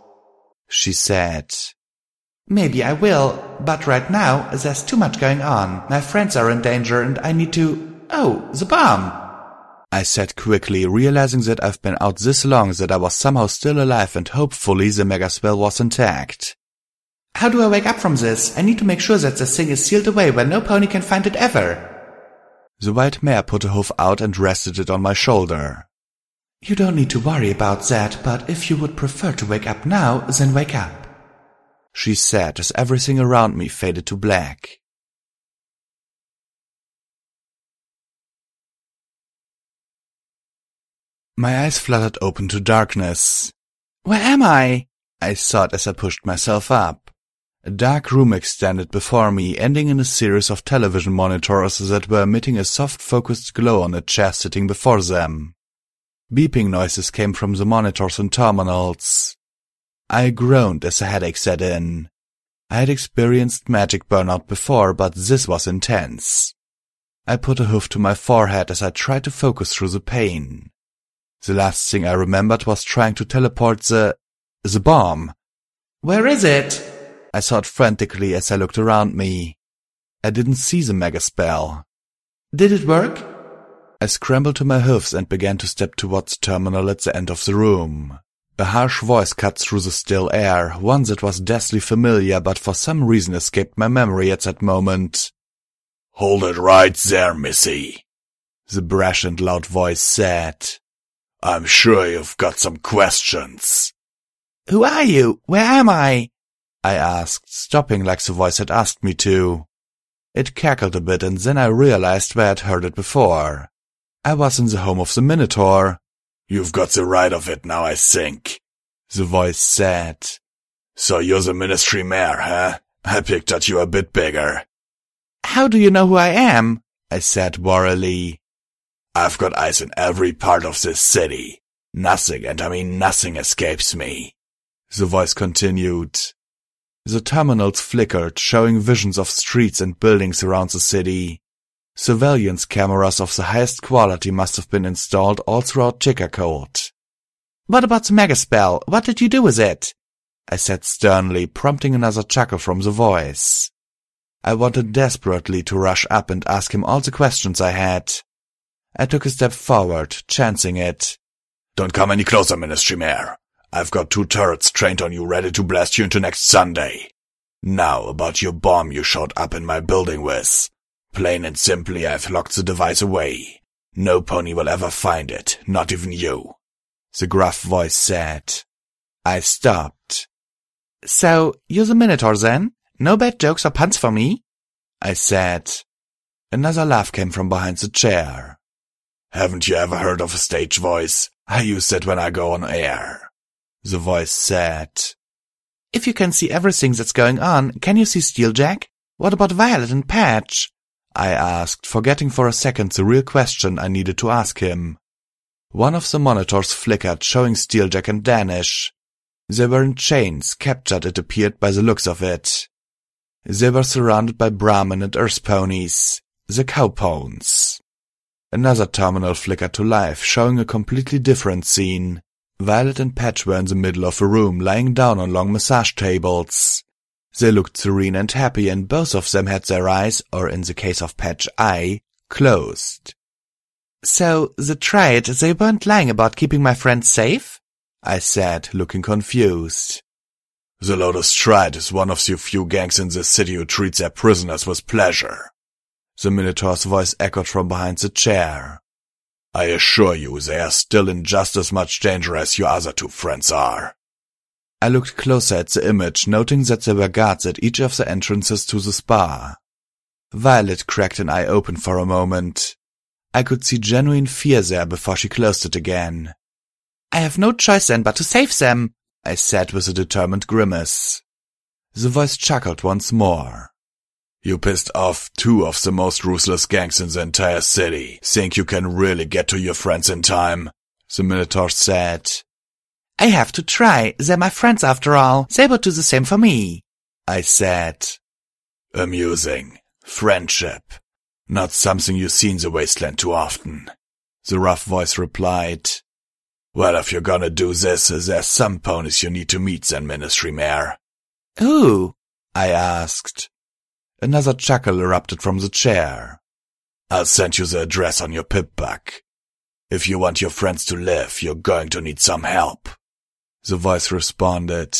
she said. Maybe I will, but right now there's too much going on. My friends are in danger and I need to... Oh, the bomb! I said quickly, realizing that I've been out this long that I was somehow still alive and hopefully the mega spell was intact. How do I wake up from this? I need to make sure that the thing is sealed away where no pony can find it ever. The white mare put a hoof out and rested it on my shoulder. You don't need to worry about that, but if you would prefer to wake up now, then wake up, she said as everything around me faded to black. My eyes fluttered open to darkness. Where am I? I thought as I pushed myself up. A dark room extended before me, ending in a series of television monitors that were emitting a soft focused glow on a chair sitting before them. Beeping noises came from the monitors and terminals. I groaned as a headache set in. I had experienced magic burnout before, but this was intense. I put a hoof to my forehead as I tried to focus through the pain. The last thing I remembered was trying to teleport the... the bomb. Where is it? I thought frantically as I looked around me. I didn't see the mega spell. Did it work? I scrambled to my hoofs and began to step towards the terminal at the end of the room. A harsh voice cut through the still air, one that was deathly familiar but for some reason escaped my memory at that moment. "Hold it right there, missy," the brash and loud voice said. "I'm sure you've got some questions." "Who are you? Where am I?" I asked, stopping like the voice had asked me to. It cackled a bit and then I realized where I'd heard it before. I was in the home of the Minotaur. "You've got the right of it now, I think," the voice said. "So you're the Ministry Mayor, huh? I pictured you a bit bigger." "How do you know who I am?" I said warily. "I've got eyes in every part of this city. Nothing, and I mean nothing, escapes me," the voice continued. The terminals flickered, showing visions of streets and buildings around the city. Surveillance cameras of the highest quality must have been installed all throughout Chickacoat. "What about the megaspell? What did you do with it?" I said sternly, prompting another chuckle from the voice. I wanted desperately to rush up and ask him all the questions I had. I took a step forward, chancing it. "Don't come any closer, Ministry Mayor. I've got two turrets trained on you ready to blast you into next Sunday. Now, about your bomb you showed up in my building with. Plain and simply, I've locked the device away. No pony will ever find it, not even you," the gruff voice said. I stopped. "So, you're the Minotaur then? No bad jokes or puns for me?" I said. Another laugh came from behind the chair. "Haven't you ever heard of a stage voice? I use that when I go on air," the voice said. "If you can see everything that's going on, can you see Steeljack? What about Violet and Patch?" I asked, forgetting for a second the real question I needed to ask him. One of the monitors flickered, showing Steeljack and Danish. They were in chains, captured it appeared by the looks of it. They were surrounded by Brahmin and Earth ponies, the Cowpones. Another terminal flickered to life, showing a completely different scene. Violet and Patch were in the middle of a room, lying down on long massage tables. They looked serene and happy, and both of them had their eyes, or in the case of Patch, eye, closed. "So, the Triad, they weren't lying about keeping my friends safe?" I said, looking confused. "The Lotus Triad is one of the few gangs in this city who treats their prisoners with pleasure," the Minotaur's voice echoed from behind the chair. "I assure you they are still in just as much danger as your other two friends are." I looked closer at the image, noting that there were guards at each of the entrances to the spa. Violet cracked an eye open for a moment. I could see genuine fear there before she closed it again. "I have no choice then but to save them," I said with a determined grimace. The voice chuckled once more. "You pissed off two of the most ruthless gangs in the entire city. Think you can really get to your friends in time?" the Minotaur said. "I have to try. They're my friends after all. They would do the same for me," I said. "Amusing. Friendship. Not something you see in the wasteland too often," the rough voice replied. "Well, if you're gonna do this, there's some ponies you need to meet then, Ministry Mayor." "Who?" I asked. Another chuckle erupted from the chair. "I'll send you the address on your pip-buck. If you want your friends to live, you're going to need some help," the voice responded.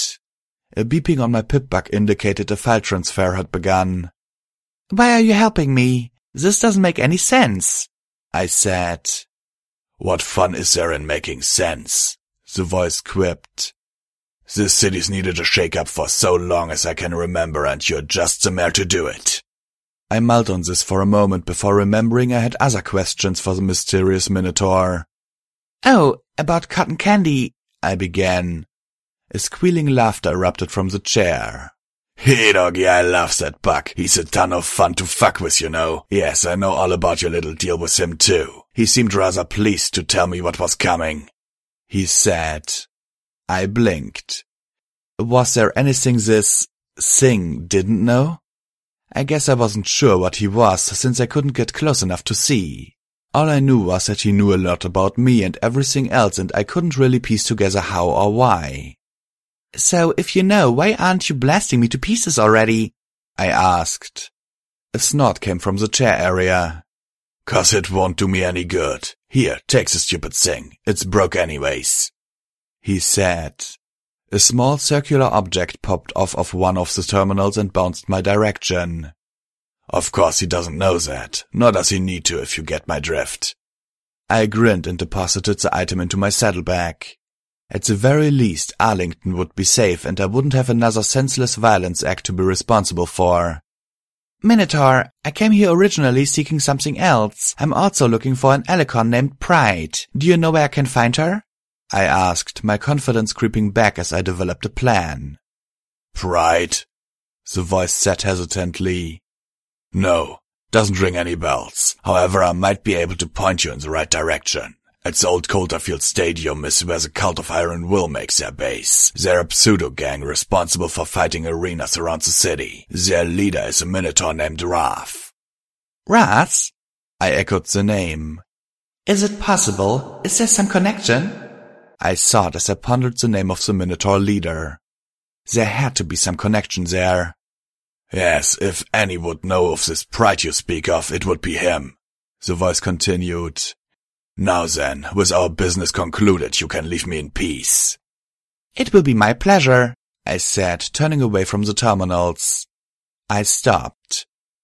A beeping on my pip-buck indicated a file transfer had begun. "Why are you helping me? This doesn't make any sense," I said. "What fun is there in making sense?" the voice quipped. "This city's needed a shake-up for so long as I can remember, and you're just the mayor to do it." I mulled on this for a moment before remembering I had other questions for the mysterious Minotaur. "Oh, about cotton candy," I began. A squealing laughter erupted from the chair. "Hey, doggy, I love that buck. He's a ton of fun to fuck with, you know. Yes, I know all about your little deal with him, too. He seemed rather pleased to tell me what was coming, he said. I blinked. Was there anything this thing didn't know? I guess I wasn't sure what he was, since I couldn't get close enough to see. All I knew was that he knew a lot about me and everything else, and I couldn't really piece together how or why. "So, if you know, why aren't you blasting me to pieces already?" I asked. A snort came from the chair area. "'Cause it won't do me any good. Here, take the stupid thing. It's broke anyways," he said. A small circular object popped off of one of the terminals and bounced my direction. "Of course he doesn't know that, nor does he need to if you get my drift." I grinned and deposited the item into my saddlebag. At the very least, Arlington would be safe and I wouldn't have another senseless violence act to be responsible for. "Minotaur, I came here originally seeking something else. I'm also looking for an Alicon named Pride. Do you know where I can find her?" I asked, my confidence creeping back as I developed a plan. "Pride?" the voice said hesitantly. "No, doesn't ring any bells. However, I might be able to point you in the right direction. It's Old Coulterfield Stadium is where the Cult of Iron Will makes their base. They're a pseudo-gang responsible for fighting arenas around the city. Their leader is a Minotaur named Wrath." "Wrath?" I echoed the name. "Is it possible? Is there some connection?" I thought as I pondered the name of the Minotaur leader. There had to be some connection there. "Yes, if any would know of this Pride you speak of, it would be him," the voice continued. "Now then, with our business concluded, you can leave me in peace." "It will be my pleasure," I said, turning away from the terminals. I stopped.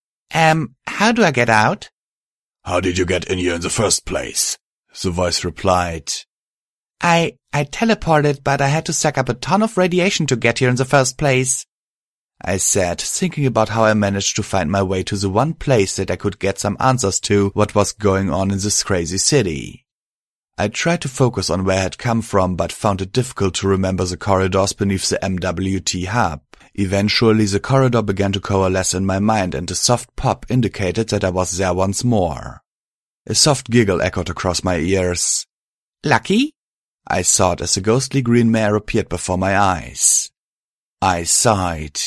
Um, how do I get out?" "How did you get in here in the first place?" the voice replied. I, I teleported, but I had to suck up a ton of radiation to get here in the first place," I said, thinking about how I managed to find my way to the one place that I could get some answers to what was going on in this crazy city. I tried to focus on where I had come from, but found it difficult to remember the corridors beneath the M W T hub. Eventually, the corridor began to coalesce in my mind, and a soft pop indicated that I was there once more. A soft giggle echoed across my ears. "Lucky?" I thought as a ghostly green mare appeared before my eyes. I sighed.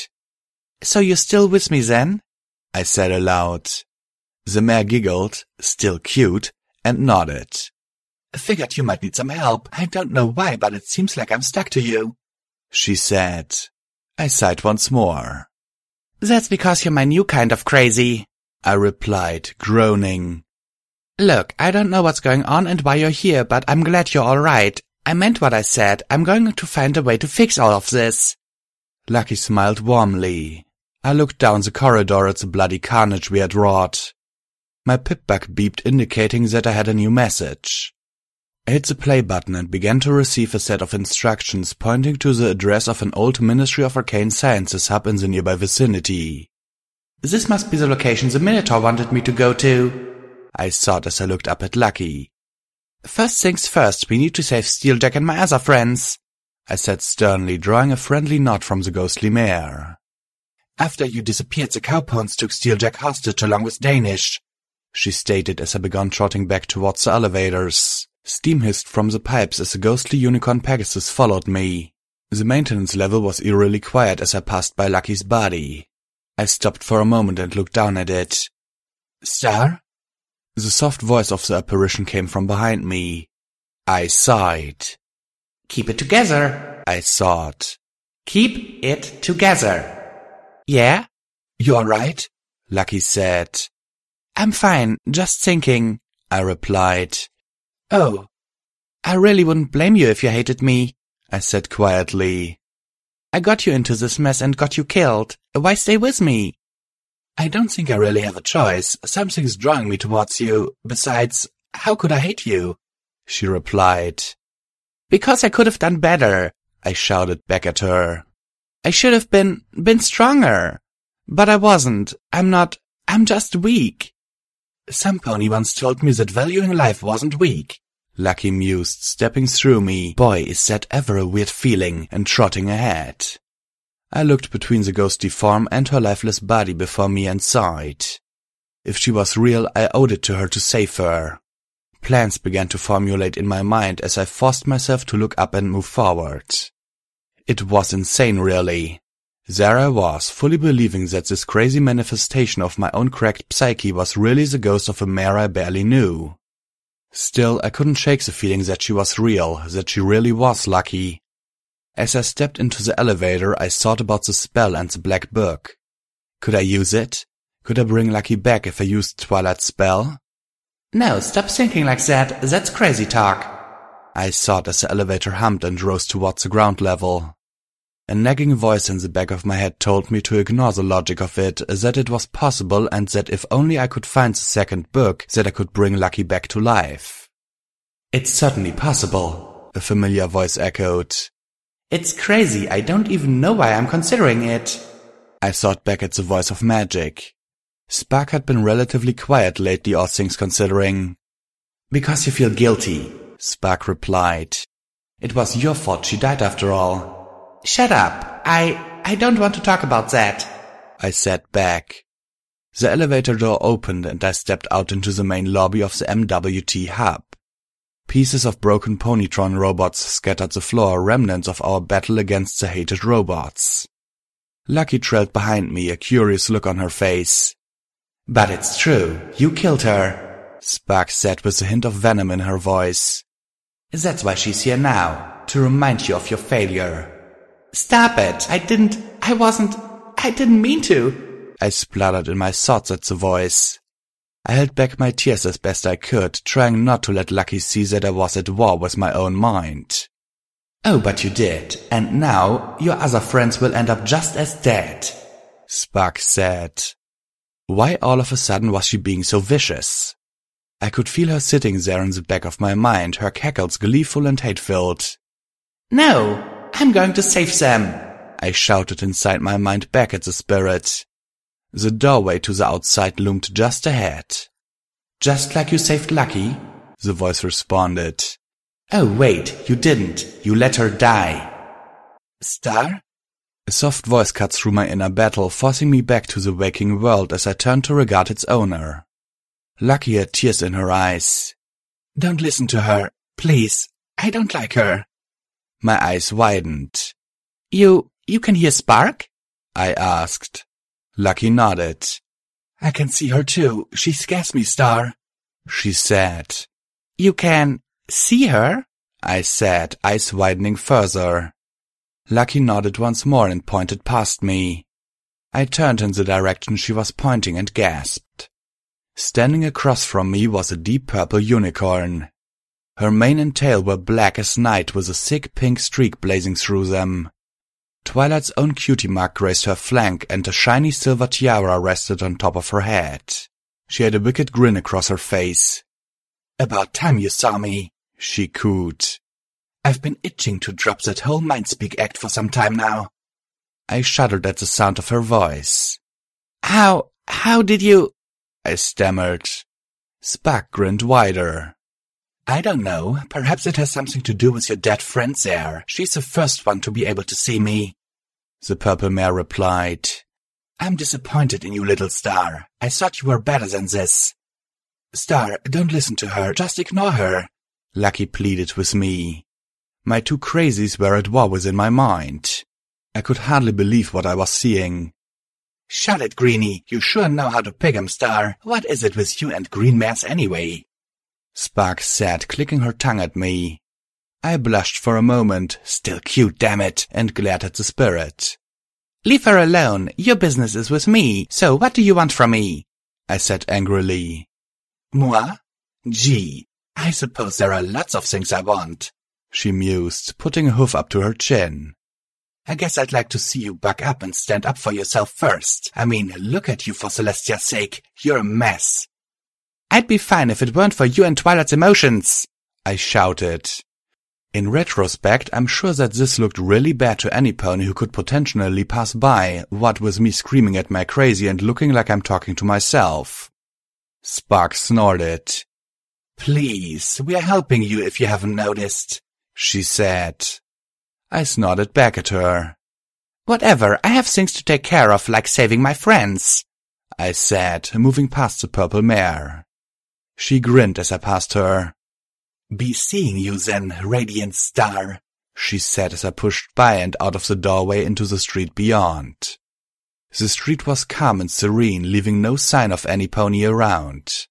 "So you're still with me then?" I said aloud. The mare giggled, still cute, and nodded. "I figured you might need some help. I don't know why, but it seems like I'm stuck to you," she said. I sighed once more. "That's because you're my new kind of crazy," I replied, groaning. "Look, I don't know what's going on and why you're here, but I'm glad you're all right. I meant what I said. I'm going to find a way to fix all of this." Lucky smiled warmly. I looked down the corridor at the bloody carnage we had wrought. My pip-bug beeped, indicating that I had a new message. I hit the play button and began to receive a set of instructions pointing to the address of an old Ministry of Arcane Sciences hub in the nearby vicinity. "This must be the location the Minotaur wanted me to go to," I thought as I looked up at Lucky. "First things first, we need to save Steeljack and my other friends," I said sternly, drawing a friendly nod from the ghostly mare. "After you disappeared, the cowpawns took Steeljack hostage along with Danish," she stated as I began trotting back towards the elevators. Steam hissed from the pipes as the ghostly unicorn Pegasus followed me. The maintenance level was eerily quiet as I passed by Lucky's body. I stopped for a moment and looked down at it. "Sir?" The soft voice of the apparition came from behind me. I sighed. "Keep it together," I thought. "Keep it together." "Yeah? You all right?" Lucky said. "I'm fine, just thinking," I replied. "Oh, I really wouldn't blame you if you hated me," I said quietly. "I got you into this mess and got you killed. Why stay with me?" "I don't think I really have a choice. Something's drawing me towards you. Besides, how could I hate you?" she replied. "Because I could have done better," I shouted back at her. "I should have been, been stronger. But I wasn't. I'm not, I'm just weak." "Some pony once told me that valuing life wasn't weak," Lucky mused, stepping through me. Boy, is that ever a weird feeling, and trotting ahead. I looked between the ghostly form and her lifeless body before me and sighed. If she was real, I owed it to her to save her. Plans began to formulate in my mind as I forced myself to look up and move forward. It was insane, really. There I was, fully believing that this crazy manifestation of my own cracked psyche was really the ghost of a mare I barely knew. Still, I couldn't shake the feeling that she was real, that she really was Lucky. As I stepped into the elevator, I thought about the spell and the black book. Could I use it? Could I bring Lucky back if I used Twilight's spell? No, stop thinking like that. That's crazy talk, I thought as the elevator hummed and rose towards the ground level. A nagging voice in the back of my head told me to ignore the logic of it, that it was possible and that if only I could find the second book, that I could bring Lucky back to life. It's certainly possible, a familiar voice echoed. It's crazy, I don't even know why I'm considering it. I thought back at the voice of Magic. Spark had been relatively quiet lately, all things considering. Because you feel guilty, Spark replied. It was your fault she died after all. Shut up. I, I don't want to talk about that, I said back. The elevator door opened and I stepped out into the main lobby of the M W T hub. Pieces of broken Ponytron robots scattered the floor, remnants of our battle against the hated robots. Lucky trailed behind me, a curious look on her face. But it's true, you killed her, Spark said with a hint of venom in her voice. That's why she's here now, to remind you of your failure. Stop it, I didn't, I wasn't, I didn't mean to, I spluttered in my thoughts at the voice. I held back my tears as best I could, trying not to let Lucky see that I was at war with my own mind. Oh, but you did, and now your other friends will end up just as dead, Spark said. Why all of a sudden was she being so vicious? I could feel her sitting there in the back of my mind, her cackles gleeful and hate-filled. No, I'm going to save them, I shouted inside my mind back at the spirit. The doorway to the outside loomed just ahead. Just like you saved Lucky? The voice responded. Oh wait, you didn't. You let her die. Star? A soft voice cut through my inner battle, forcing me back to the waking world as I turned to regard its owner. Lucky had tears in her eyes. Don't listen to her, please. I don't like her. My eyes widened. You, you can hear Spark? I asked. Lucky nodded. I can see her too. She scares me, Star, she said. You can see her? I said, eyes widening further. Lucky nodded once more and pointed past me. I turned in the direction she was pointing and gasped. Standing across from me was a deep purple unicorn. Her mane and tail were black as night with a thick pink streak blazing through them. Twilight's own cutie mark graced her flank and a shiny silver tiara rested on top of her head. She had a wicked grin across her face. About time you saw me, she cooed. I've been itching to drop that whole Mindspeak act for some time now. I shuddered at the sound of her voice. How, how did you? I stammered. Spark grinned wider. I don't know. Perhaps it has something to do with your dead friend there. She's the first one to be able to see me, the purple mare replied. I'm disappointed in you, little Star. I thought you were better than this. Star, don't listen to her. Just ignore her, Lucky pleaded with me. My two crazies were at war within my mind. I could hardly believe what I was seeing. Shut it, Greenie. You sure know how to pick 'em, Star. What is it with you and green mares anyway? Spark said, clicking her tongue at me. I blushed for a moment, still cute, damn it, and glared at the spirit. Leave her alone. Your business is with me, so what do you want from me? I said angrily. Moi? Gee, I suppose there are lots of things I want, she mused, putting a hoof up to her chin. I guess I'd like to see you buck up and stand up for yourself first. I mean, look at you for Celestia's sake. You're a mess. I'd be fine if it weren't for you and Twilight's emotions, I shouted. In retrospect, I'm sure that this looked really bad to any pony who could potentially pass by, what with me screaming at my crazy and looking like I'm talking to myself. Spark snorted. Please, we're helping you if you haven't noticed, she said. I snorted back at her. Whatever, I have things to take care of, like saving my friends, I said, moving past the purple mare. She grinned as I passed her. "Be seeing you then, radiant star," she said as I pushed by and out of the doorway into the street beyond. The street was calm and serene, leaving no sign of any pony around.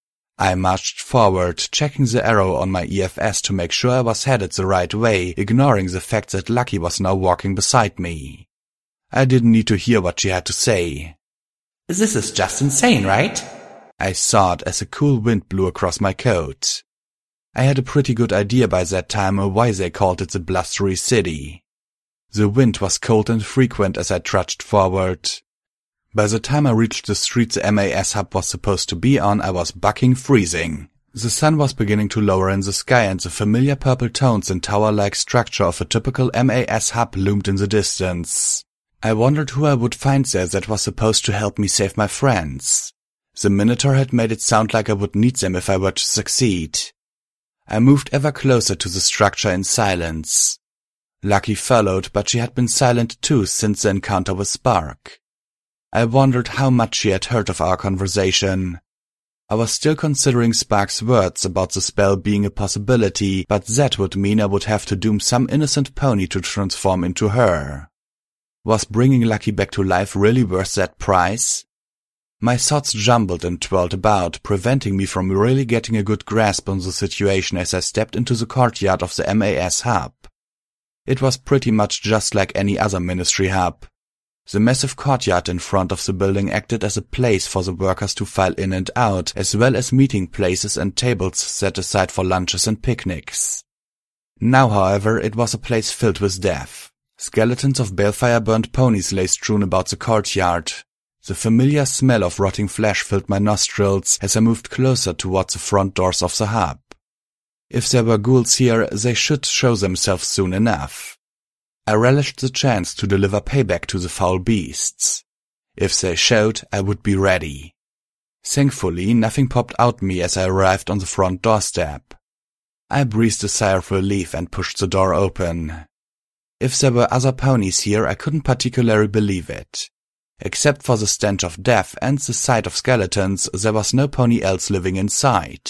I marched forward, checking the arrow on my E F S to make sure I was headed the right way, ignoring the fact that Lucky was now walking beside me. I didn't need to hear what she had to say. "This is just insane, right?" I thought as a cool wind blew across my coat. I had a pretty good idea by that time why they called it the Blustery City. The wind was cold and frequent as I trudged forward. By the time I reached the street the M A S hub was supposed to be on, I was bucking freezing. The sun was beginning to lower in the sky and the familiar purple tones and tower-like structure of a typical M A S hub loomed in the distance. I wondered who I would find there that was supposed to help me save my friends. The Minotaur had made it sound like I would need them if I were to succeed. I moved ever closer to the structure in silence. Lucky followed, but she had been silent too since the encounter with Spark. I wondered how much she had heard of our conversation. I was still considering Spark's words about the spell being a possibility, but that would mean I would have to doom some innocent pony to transform into her. Was bringing Lucky back to life really worth that price? My thoughts jumbled and twirled about, preventing me from really getting a good grasp on the situation as I stepped into the courtyard of the M A S hub. It was pretty much just like any other ministry hub. The massive courtyard in front of the building acted as a place for the workers to file in and out, as well as meeting places and tables set aside for lunches and picnics. Now, however, it was a place filled with death. Skeletons of balefire-burned ponies lay strewn about the courtyard. The familiar smell of rotting flesh filled my nostrils as I moved closer towards the front doors of the hub. If there were ghouls here, they should show themselves soon enough. I relished the chance to deliver payback to the foul beasts. If they showed, I would be ready. Thankfully, nothing popped out me as I arrived on the front doorstep. I breathed a sigh of relief and pushed the door open. If there were other ponies here, I couldn't particularly believe it. Except for the stench of death and the sight of skeletons, there was no pony else living inside.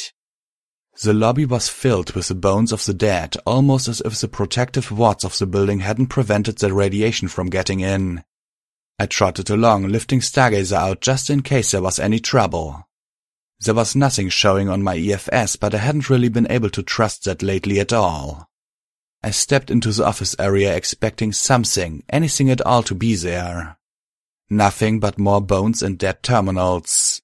The lobby was filled with the bones of the dead, almost as if the protective wards of the building hadn't prevented the radiation from getting in. I trotted along, lifting Stargazer out just in case there was any trouble. There was nothing showing on my E F S, but I hadn't really been able to trust that lately at all. I stepped into the office area expecting something, anything at all to be there. Nothing but more bones and dead terminals.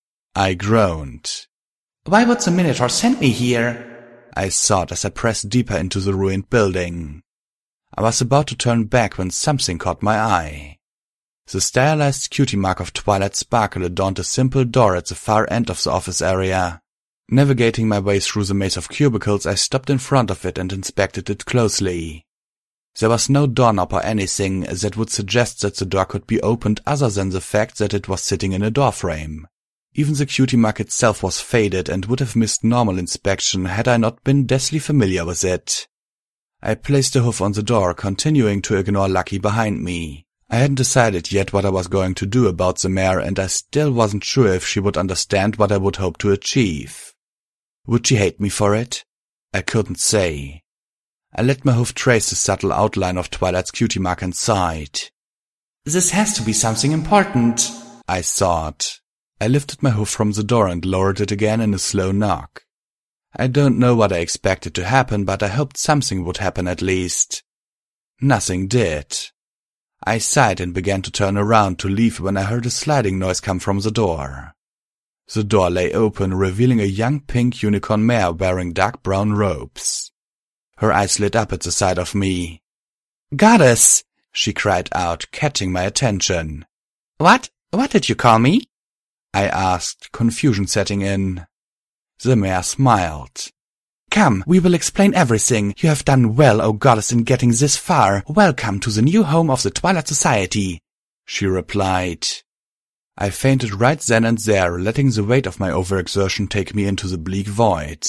I groaned. "Why would the Minotaur send me here?" I thought as I pressed deeper into the ruined building. I was about to turn back when something caught my eye. The stylized cutie mark of Twilight Sparkle adorned a simple door at the far end of the office area. Navigating my way through the maze of cubicles, I stopped in front of it and inspected it closely. There was no doorknob or anything that would suggest that the door could be opened other than the fact that it was sitting in a doorframe. Even the cutie mark itself was faded and would have missed normal inspection had I not been deathly familiar with it. I placed a hoof on the door, continuing to ignore Lucky behind me. I hadn't decided yet what I was going to do about the mare, and I still wasn't sure if she would understand what I would hope to achieve. Would she hate me for it? I couldn't say. I let my hoof trace the subtle outline of Twilight's cutie mark and sighed. "This has to be something important," I thought. I lifted my hoof from the door and lowered it again in a slow knock. I don't know what I expected to happen, but I hoped something would happen at least. Nothing did. I sighed and began to turn around to leave when I heard a sliding noise come from the door. The door lay open, revealing a young pink unicorn mare wearing dark brown robes. Her eyes lit up at the sight of me. "Goddess!" she cried out, catching my attention. What? What did you call me?" I asked, confusion setting in. The mare smiled. "Come, we will explain everything. You have done well, O goddess, in getting this far. Welcome to the new home of the Twilight Society," she replied. I fainted right then and there, letting the weight of my overexertion take me into the bleak void.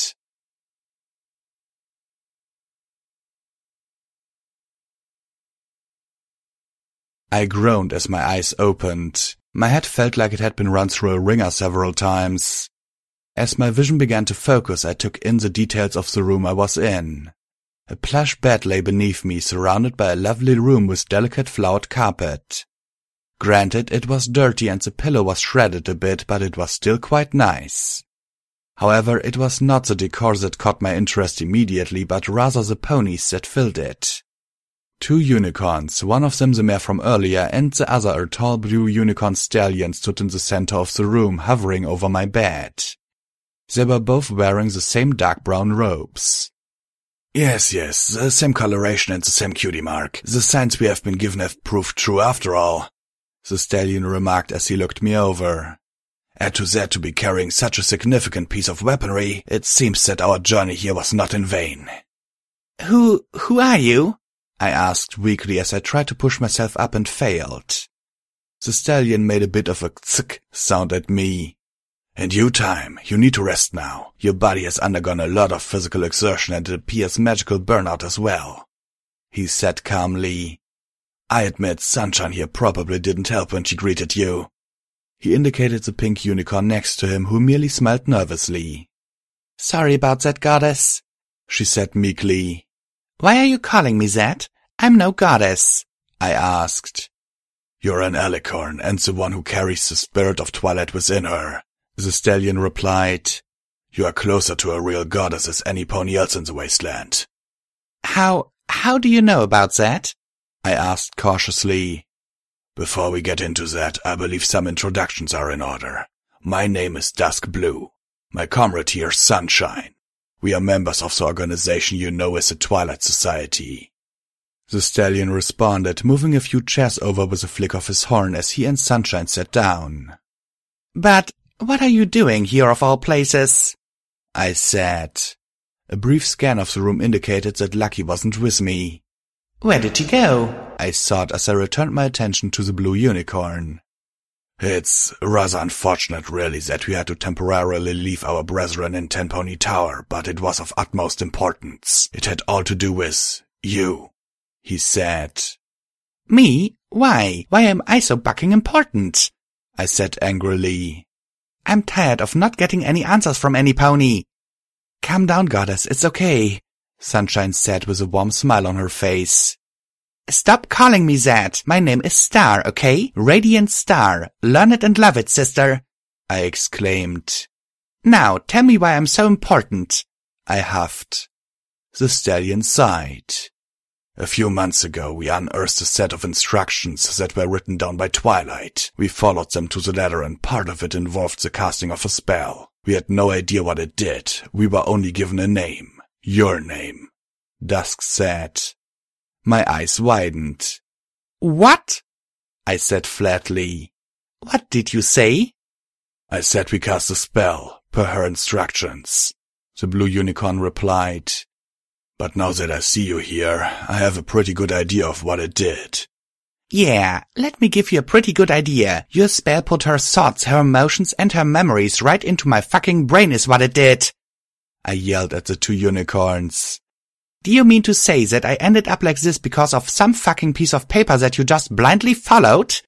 I groaned as my eyes opened. My head felt like it had been run through a wringer several times. As my vision began to focus, I took in the details of the room I was in. A plush bed lay beneath me, surrounded by a lovely room with delicate flowered carpet. Granted, it was dirty and the pillow was shredded a bit, but it was still quite nice. However, it was not the decor that caught my interest immediately, but rather the ponies that filled it. Two unicorns, one of them the mare from earlier, and the other a tall blue unicorn stallion, stood in the center of the room, hovering over my bed. They were both wearing the same dark brown robes. Yes, yes, the same coloration and the same cutie mark. The signs we have been given have proved true after all, the stallion remarked as he looked me over. Add to that to be carrying such a significant piece of weaponry, it seems that our journey here was not in vain. Who, who are you? I asked weakly as I tried to push myself up and failed. The stallion made a bit of a tsk sound at me. In due time, you need to rest now. Your body has undergone a lot of physical exertion and it appears magical burnout as well, he said calmly. I admit Sunshine here probably didn't help when she greeted you. He indicated the pink unicorn next to him, who merely smiled nervously. Sorry about that, goddess, she said meekly. Why are you calling me that? I'm no goddess, I asked. You're an alicorn and the one who carries the spirit of Twilight within her, the stallion replied. You are closer to a real goddess as any pony else in the wasteland. How, how do you know about that? I asked cautiously. Before we get into that, I believe some introductions are in order. My name is Dusk Blue. My comrade here, Sunshine. We are members of the organization you know as the Twilight Society. The stallion responded, moving a few chairs over with a flick of his horn as he and Sunshine sat down. But what are you doing here of all places? I said. A brief scan of the room indicated that Lucky wasn't with me. Where did he go? I thought as I returned my attention to the blue unicorn. It's rather unfortunate, really, that we had to temporarily leave our brethren in Ten Pony Tower, but it was of utmost importance. It had all to do with you, he said. Me? Why? Why am I so fucking important? I said angrily. I'm tired of not getting any answers from any pony. Calm down, goddess, it's okay, Sunshine said with a warm smile on her face. Stop calling me that. My name is Star, okay? Radiant Star. Learn it and love it, sister, I exclaimed. Now, tell me why I'm so important, I huffed. The stallion sighed. A few months ago, we unearthed a set of instructions that were written down by Twilight. We followed them to the letter and part of it involved the casting of a spell. We had no idea what it did. We were only given a name. Your name, Dusk said. My eyes widened. What? I said flatly. What did you say? I said we cast a spell, per her instructions, the blue unicorn replied. But now that I see you here, I have a pretty good idea of what it did. Yeah, let me give you a pretty good idea. Your spell put her thoughts, her emotions, and her memories right into my fucking brain is what it did, I yelled at the two unicorns. Do you mean to say that I ended up like this because of some fucking piece of paper that you just blindly followed?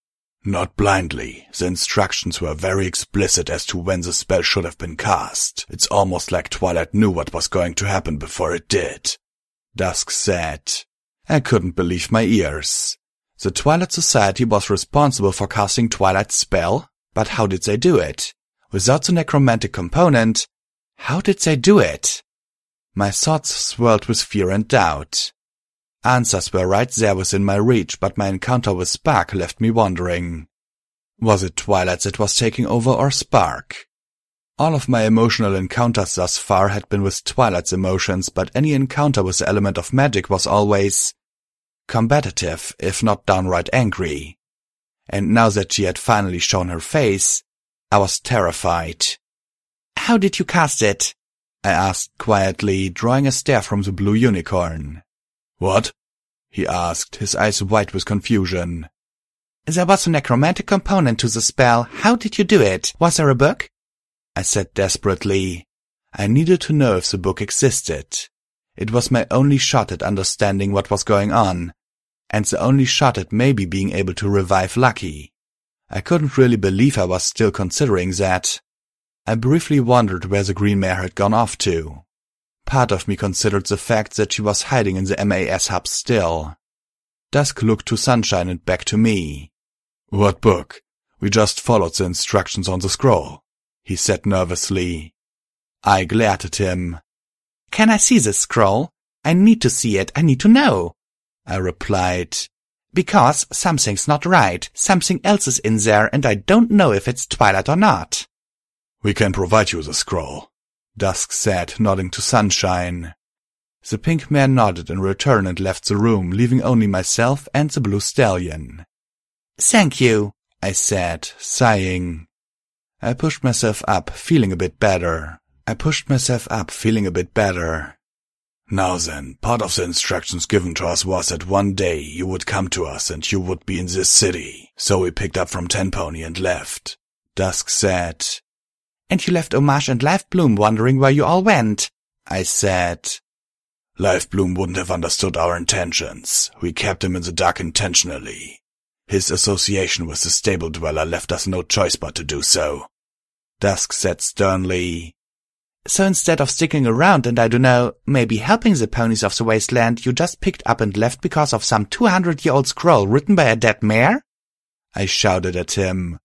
Not blindly. The instructions were very explicit as to when the spell should have been cast. It's almost like Twilight knew what was going to happen before it did, Dusk said. I couldn't believe my ears. The Twilight Society was responsible for casting Twilight's spell, but how did they do it? Without the necromantic component, how did they do it? My thoughts swirled with fear and doubt. Answers were right there within my reach, but my encounter with Spark left me wondering. Was it Twilight that was taking over or Spark? All of my emotional encounters thus far had been with Twilight's emotions, but any encounter with the element of magic was always combative, if not downright angry. And now that she had finally shown her face, I was terrified. How did you cast it? I asked quietly, drawing a stare from the blue unicorn. What? He asked, his eyes wide with confusion. There was a necromantic component to the spell. How did you do it? Was there a book? I said desperately. I needed to know if the book existed. It was my only shot at understanding what was going on, and the only shot at maybe being able to revive Lucky. I couldn't really believe I was still considering that. I briefly wondered where the green mare had gone off to. Part of me considered the fact that she was hiding in the M A S hub still. Dusk looked to Sunshine and back to me. "What book? We just followed the instructions on the scroll," he said nervously. I glared at him. "Can I see this scroll? I need to see it, I need to know," I replied. "Because something's not right, something else is in there and I don't know if it's Twilight or not." "We can provide you the scroll," Dusk said, nodding to Sunshine. The pink mare nodded in return and left the room, leaving only myself and the blue stallion. "Thank you," I said, sighing. I pushed myself up, feeling a bit better. I pushed myself up, feeling a bit better. "Now then, part of the instructions given to us was that one day you would come to us and you would be in this city. So we picked up from Ten Pony and left," Dusk said. And you left Homage and Live Bloom wondering where you all went, I said. Live Bloom wouldn't have understood our intentions. We kept him in the dark intentionally. His association with the stable dweller left us no choice but to do so. Dusk said sternly. So instead of sticking around and I don't know, maybe helping the ponies of the wasteland, you just picked up and left because of some two hundred year old scroll written by a dead mare? I shouted at him.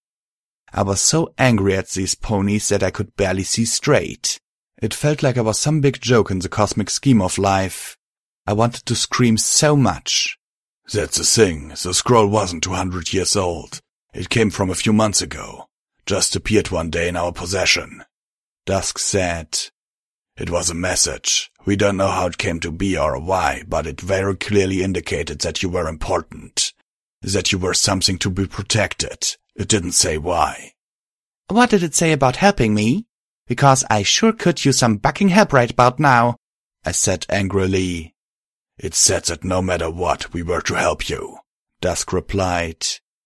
I was so angry at these ponies that I could barely see straight. It felt like I was some big joke in the cosmic scheme of life. I wanted to scream so much. That's the thing, the scroll wasn't two hundred years old. It came from a few months ago. Just appeared one day in our possession. Dusk said. It was a message. We don't know how it came to be or why, but it very clearly indicated that you were important. That you were something to be protected. It didn't say why. What did it say about helping me? Because I sure could use some bucking help right about now, I said angrily. It said that no matter what, we were to help you, Dusk replied.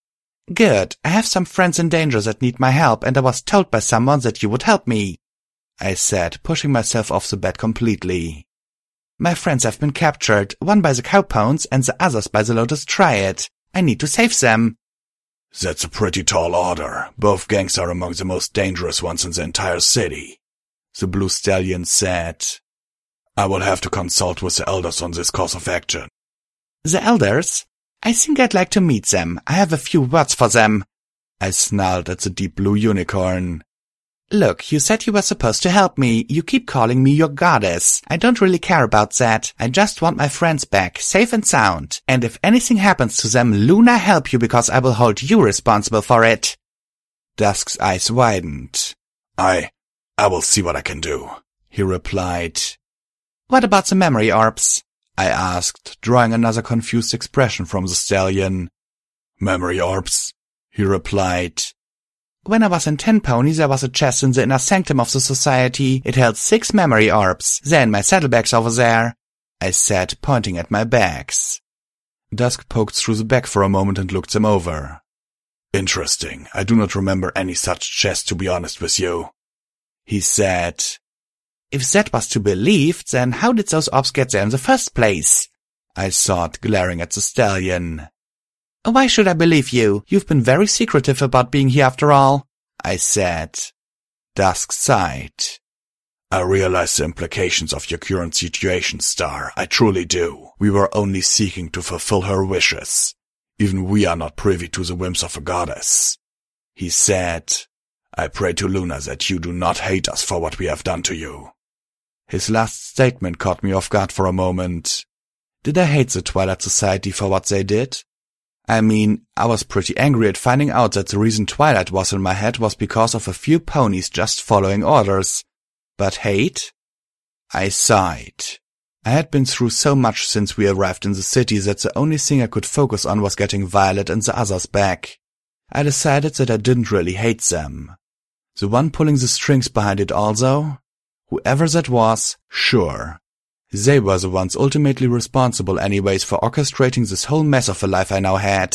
Good. I have some friends in danger that need my help, and I was told by someone that you would help me, I said, pushing myself off the bed completely. My friends have been captured, one by the Cowpones and the others by the Lotus Triad. I need to save them. That's a pretty tall order. Both gangs are among the most dangerous ones in the entire city, the Blue Stallion said. I will have to consult with the elders on this course of action. The elders? I think I'd like to meet them. I have a few words for them. I snarled at the deep blue unicorn. Look, you said you were supposed to help me. You keep calling me your goddess. I don't really care about that. I just want my friends back, safe and sound. And if anything happens to them, Luna help you because I will hold you responsible for it. Dusk's eyes widened. I, I will see what I can do, he replied. What about the memory orbs? I asked, drawing another confused expression from the stallion. Memory orbs, he replied. When I was in Ten Pony, there was a chest in the inner sanctum of the society. It held six memory orbs. They're in my saddlebags over there, I said, pointing at my bags. Dusk poked through the bag for a moment and looked them over. Interesting. I do not remember any such chest, to be honest with you, he said. If that was to be believed, then how did those orbs get there in the first place? I thought, glaring at the stallion. Why should I believe you? You've been very secretive about being here after all, I said. Dusk sighed. I realize the implications of your current situation, Star. I truly do. We were only seeking to fulfill her wishes. Even we are not privy to the whims of a goddess, he said. I pray to Luna that you do not hate us for what we have done to you. His last statement caught me off guard for a moment. Did I hate the Twilight Society for what they did? I mean, I was pretty angry at finding out that the reason Twilight was in my head was because of a few ponies just following orders. But hate? I sighed. I had been through so much since we arrived in the city that the only thing I could focus on was getting Violet and the others back. I decided that I didn't really hate them. The one pulling the strings behind it all, though? Whoever that was, sure. They were the ones ultimately responsible anyways for orchestrating this whole mess of a life I now had.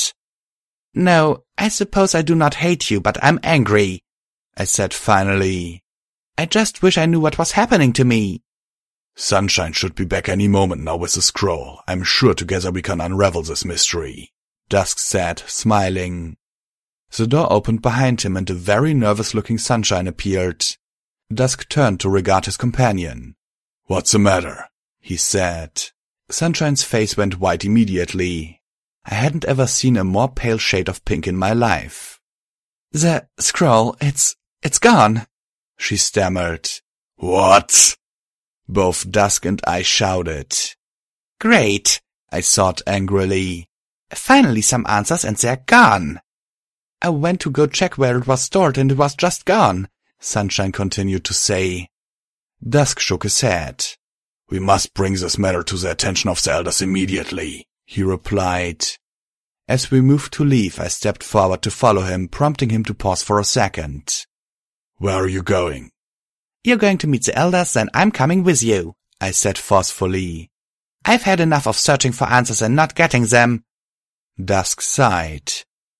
No, I suppose I do not hate you, but I'm angry, I said finally. I just wish I knew what was happening to me. Sunshine should be back any moment now with the scroll. I'm sure together we can unravel this mystery, Dusk said, smiling. The door opened behind him and a very nervous-looking Sunshine appeared. Dusk turned to regard his companion. "What's the matter?" he said. Sunshine's face went white immediately. I hadn't ever seen a more pale shade of pink in my life. "The scroll, it's, it's gone," she stammered. "What?" Both Dusk and I shouted. "Great," I thought angrily. "Finally some answers and they're gone." "I went to go check where it was stored and it was just gone," Sunshine continued to say. Dusk shook his head. "We must bring this matter to the attention of the elders immediately," he replied. As we moved to leave, I stepped forward to follow him, prompting him to pause for a second. "Where are you going?" "You're going to meet the elders, and I'm coming with you," I said forcefully. "I've had enough of searching for answers and not getting them." Dusk sighed.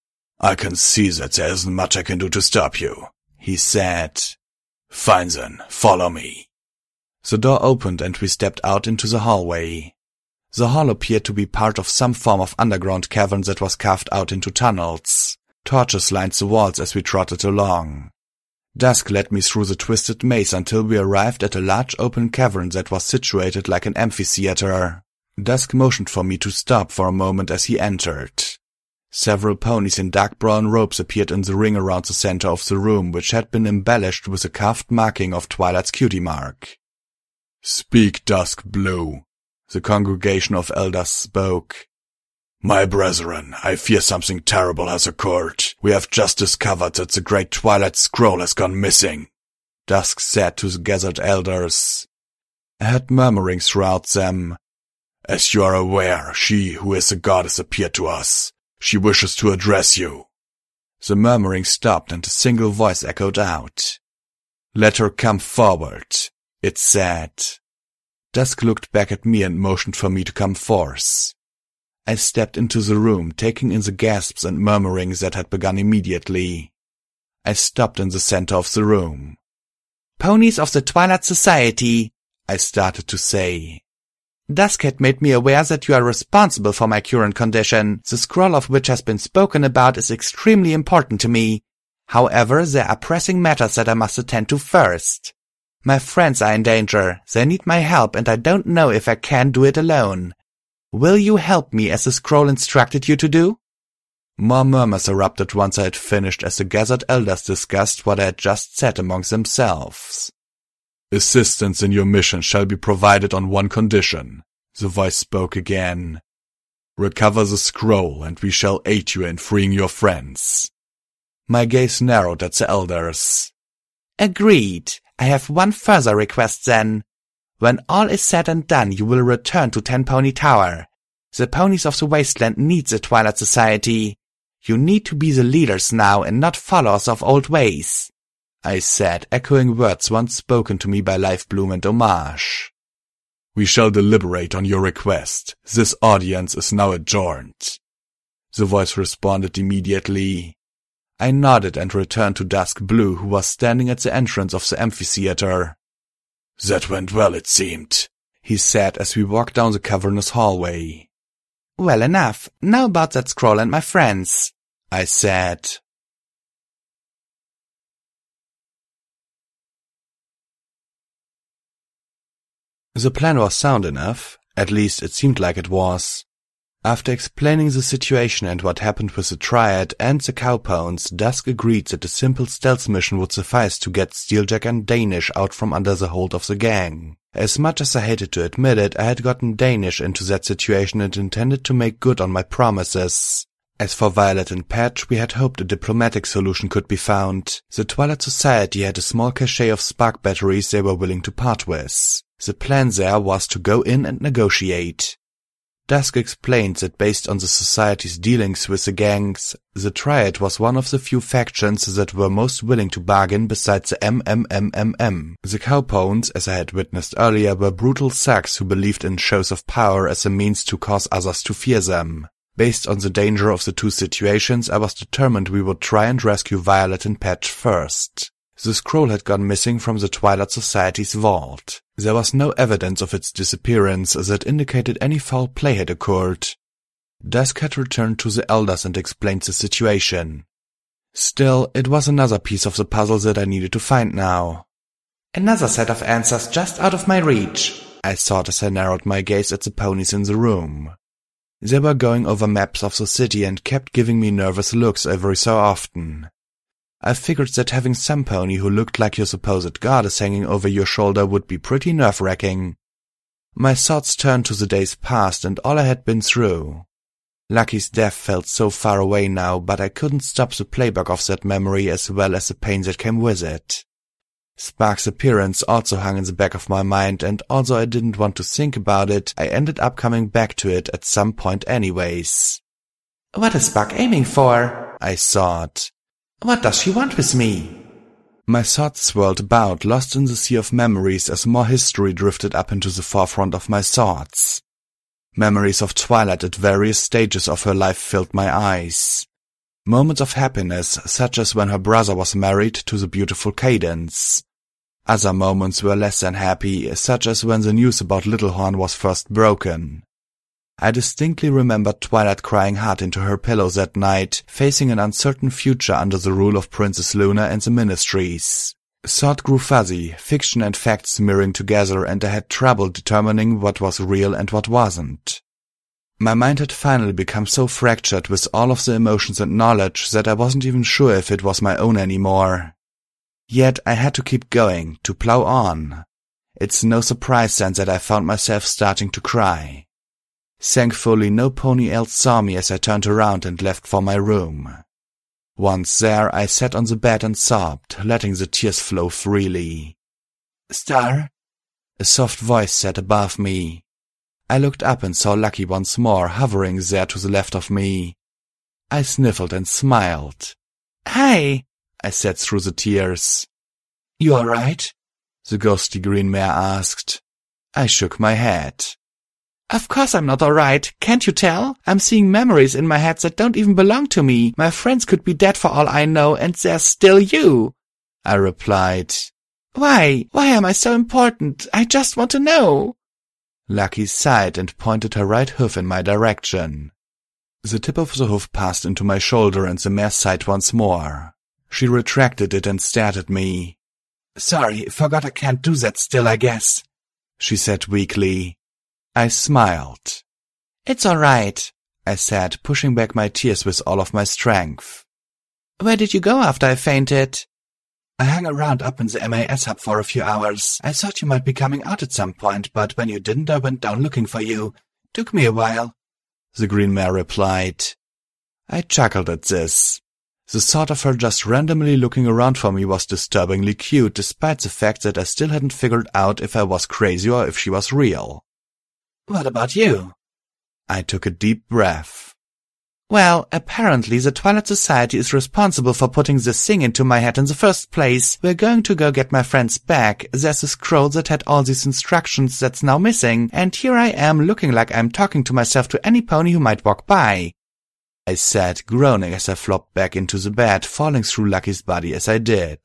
"I can see that there isn't much I can do to stop you," he said. "Fine then, follow me." The door opened and we stepped out into the hallway. The hall appeared to be part of some form of underground cavern that was carved out into tunnels. Torches lined the walls as we trotted along. Dusk led me through the twisted maze until we arrived at a large open cavern that was situated like an amphitheater. Dusk motioned for me to stop for a moment as he entered. Several ponies in dark brown robes appeared in the ring around the center of the room, which had been embellished with a carved marking of Twilight's cutie mark. "Speak, Dusk Blue," the congregation of elders spoke. "My brethren, I fear something terrible has occurred. We have just discovered that the great Twilight Scroll has gone missing," Dusk said to the gathered elders. I heard murmurings throughout them. "As you are aware, she who is a goddess appeared to us. She wishes to address you." The murmuring stopped and a single voice echoed out. "Let her come forward," it said. Dusk looked back at me and motioned for me to come forth. I stepped into the room, taking in the gasps and murmurings that had begun immediately. I stopped in the center of the room. "Ponies of the Twilight Society," I started to say. "Dusk had made me aware that you are responsible for my current condition. The scroll of which has been spoken about is extremely important to me. However, there are pressing matters that I must attend to first. My friends are in danger. They need my help, and I don't know if I can do it alone. Will you help me as the scroll instructed you to do?" More murmurs erupted once I had finished as the gathered elders discussed what I had just said amongst themselves. "Assistance in your mission shall be provided on one condition," the voice spoke again. "Recover the scroll, and we shall aid you in freeing your friends." My gaze narrowed at the elders. "Agreed. I have one further request then. When all is said and done, you will return to Ten Pony Tower. The ponies of the wasteland need the Twilight Society. You need to be the leaders now and not followers of old ways," I said, echoing words once spoken to me by Lifebloom and Homage. "We shall deliberate on your request. This audience is now adjourned," the voice responded immediately. I nodded and returned to Dusk Blue, who was standing at the entrance of the amphitheater. "That went well, it seemed," he said as we walked down the cavernous hallway. "Well enough. Now about that scroll and my friends," I said. The plan was sound enough, at least it seemed like it was. After explaining the situation and what happened with the Triad and the Cowponies, Dusk agreed that a simple stealth mission would suffice to get Steeljack and Danish out from under the hold of the gang. As much as I hated to admit it, I had gotten Danish into that situation and intended to make good on my promises. As for Violet and Patch, we had hoped a diplomatic solution could be found. The Twilight Society had a small cache of spark batteries they were willing to part with. The plan there was to go in and negotiate. Dusk explained that based on the Society's dealings with the gangs, the Triad was one of the few factions that were most willing to bargain besides the M M M M M. The Cowponies, as I had witnessed earlier, were brutal thugs who believed in shows of power as a means to cause others to fear them. Based on the danger of the two situations, I was determined we would try and rescue Violet and Patch first. The scroll had gone missing from the Twilight Society's vault. There was no evidence of its disappearance that indicated any foul play had occurred. Dusk had returned to the elders and explained the situation. Still, it was another piece of the puzzle that I needed to find now. Another set of answers just out of my reach, I thought as I narrowed my gaze at the ponies in the room. They were going over maps of the city and kept giving me nervous looks every so often. I figured that having some pony who looked like your supposed goddess hanging over your shoulder would be pretty nerve-wracking. My thoughts turned to the days past and all I had been through. Lucky's death felt so far away now, but I couldn't stop the playback of that memory as well as the pain that came with it. Spark's appearance also hung in the back of my mind, and although I didn't want to think about it, I ended up coming back to it at some point anyways. What is Spark aiming for? I thought. What does she want with me? My thoughts swirled about, lost in the sea of memories as more history drifted up into the forefront of my thoughts. Memories of Twilight at various stages of her life filled my eyes. Moments of happiness, such as when her brother was married to the beautiful Cadence. Other moments were less than happy, such as when the news about Littlehorn was first broken. I distinctly remember Twilight crying hard into her pillow that night, facing an uncertain future under the rule of Princess Luna and the Ministries. Thought grew fuzzy, fiction and facts smearing together, and I had trouble determining what was real and what wasn't. My mind had finally become so fractured with all of the emotions and knowledge that I wasn't even sure if it was my own anymore. Yet I had to keep going, to plow on. It's no surprise then that I found myself starting to cry. Thankfully, no pony else saw me as I turned around and left for my room. Once there, I sat on the bed and sobbed, letting the tears flow freely. "Star?" A soft voice said above me. I looked up and saw Lucky once more, hovering there to the left of me. I sniffled and smiled. "Hi," I said through the tears. "You all right?" the ghostly green mare asked. I shook my head. "Of course I'm not all right. Can't you tell? I'm seeing memories in my head that don't even belong to me. My friends could be dead for all I know, and there's still you," I replied. "Why? Why am I so important? I just want to know." Lucky sighed and pointed her right hoof in my direction. The tip of the hoof passed into my shoulder and the mare sighed once more. She retracted it and stared at me. "Sorry, forgot I can't do that still, I guess," she said weakly. I smiled. "It's all right," I said, pushing back my tears with all of my strength. "Where did you go after I fainted?" "I hung around up in the M A S hub for a few hours. I thought you might be coming out at some point, but when you didn't, I went down looking for you. Took me a while," the green mare replied. I chuckled at this. The thought of her just randomly looking around for me was disturbingly cute, despite the fact that I still hadn't figured out if I was crazy or if she was real. "What about you?" I took a deep breath. "Well, apparently the Twilight Society is responsible for putting this thing into my head in the first place. We're going to go get my friends back. There's a scroll that had all these instructions that's now missing, and here I am looking like I'm talking to myself to any pony who might walk by," I said, groaning as I flopped back into the bed, falling through Lucky's body as I did.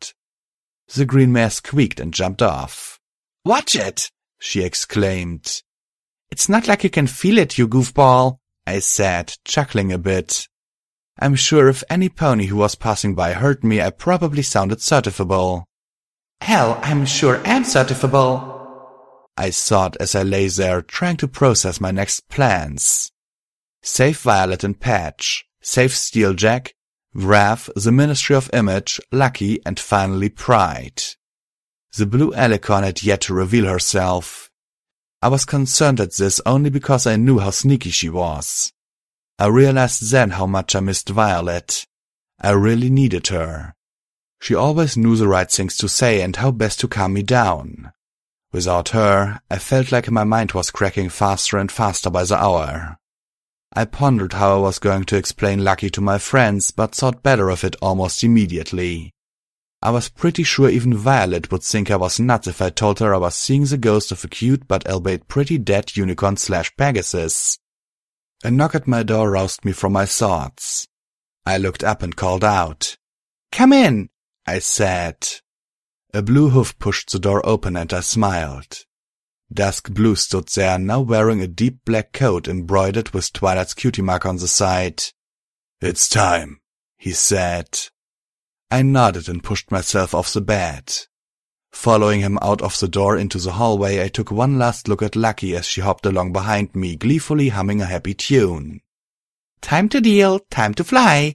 The green mare squeaked and jumped off. "Watch it!" she exclaimed. "It's not like you can feel it, you goofball," I said, chuckling a bit. I'm sure if any pony who was passing by heard me, I probably sounded certifiable. "Hell, I'm sure I'm certifiable," I thought as I lay there trying to process my next plans. Save Violet and Patch, save Steeljack, Wrath, the Ministry of Image, Lucky, and finally Pride. The blue alicorn had yet to reveal herself. I was concerned at this only because I knew how sneaky she was. I realized then how much I missed Violet. I really needed her. She always knew the right things to say and how best to calm me down. Without her, I felt like my mind was cracking faster and faster by the hour. I pondered how I was going to explain Lucky to my friends, but thought better of it almost immediately. I was pretty sure even Violet would think I was nuts if I told her I was seeing the ghost of a cute but albeit pretty dead unicorn slash Pegasus. A knock at my door roused me from my thoughts. I looked up and called out. "Come in," I said. A blue hoof pushed the door open and I smiled. Dusk Blue stood there, now wearing a deep black coat embroidered with Twilight's cutie mark on the side. "It's time," he said. I nodded and pushed myself off the bed. Following him out of the door into the hallway, I took one last look at Lucky as she hopped along behind me, gleefully humming a happy tune. Time to deal, time to fly.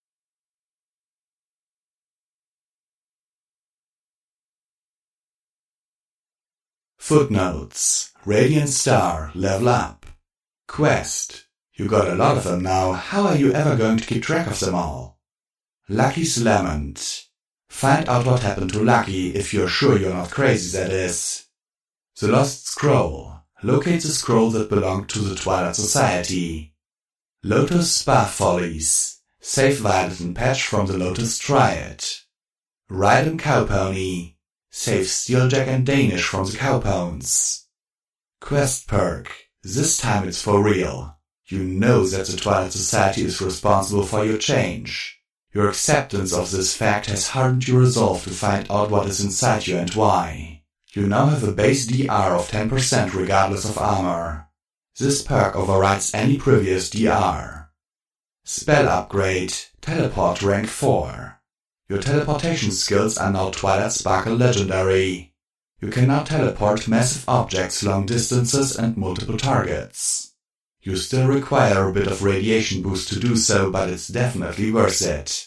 Footnotes. Radiant Star, level up. Quest. You got a lot of them now, how are you ever going to keep track of them all? Lucky's Lament. Find out what happened to Lucky, if you're sure you're not crazy, that is. The Lost Scroll. Locate the scroll that belonged to the Twilight Society. Lotus Spa Follies. Save Violet and Patch from the Lotus Triad. Ride 'em Cowpony. Save Steeljack and Danish from the Cowpones. Quest perk. This time it's for real. You know that the Twilight Society is responsible for your change. Your acceptance of this fact has hardened your resolve to find out what is inside you and why. You now have a base D R of ten percent regardless of armor. This perk overrides any previous D R. Spell upgrade, Teleport rank four. Your teleportation skills are now Twilight Sparkle legendary. You can now teleport massive objects long distances and multiple targets. You still require a bit of radiation boost to do so, but it's definitely worth it.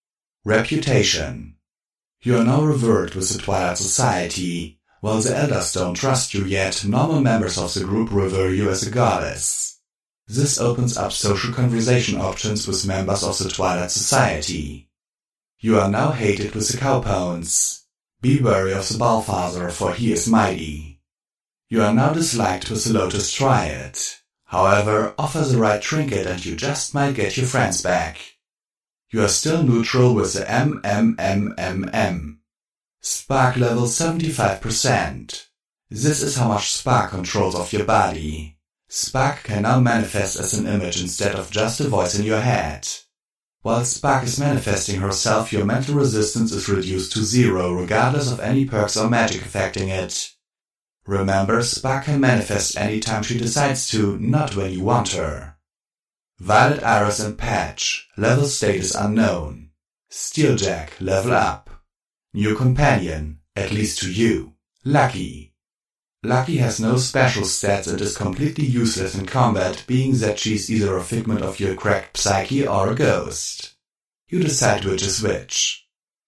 Reputation. You are now revered with the Twilight Society. While the Elders don't trust you yet, normal members of the group revere you as a goddess. This opens up social conversation options with members of the Twilight Society. You are now hated with the Cowpones. Be wary of the Balfather, for he is mighty. You are now disliked with the Lotus Triad. However, offer the right trinket and you just might get your friends back. You are still neutral with the M M M M M. Spark level seventy-five percent. This is how much Spark controls of your body. Spark can now manifest as an image instead of just a voice in your head. While Spark is manifesting herself, your mental resistance is reduced to zero regardless of any perks or magic affecting it. Remember, Spark can manifest anytime she decides to, not when you want her. Violet, Iris and Patch, level status unknown. Steeljack, level up. New companion, at least to you, Lucky. Lucky has no special stats and is completely useless in combat, being that she's either a figment of your cracked psyche or a ghost. You decide which is which.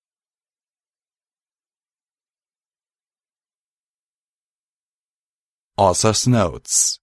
Author's notes.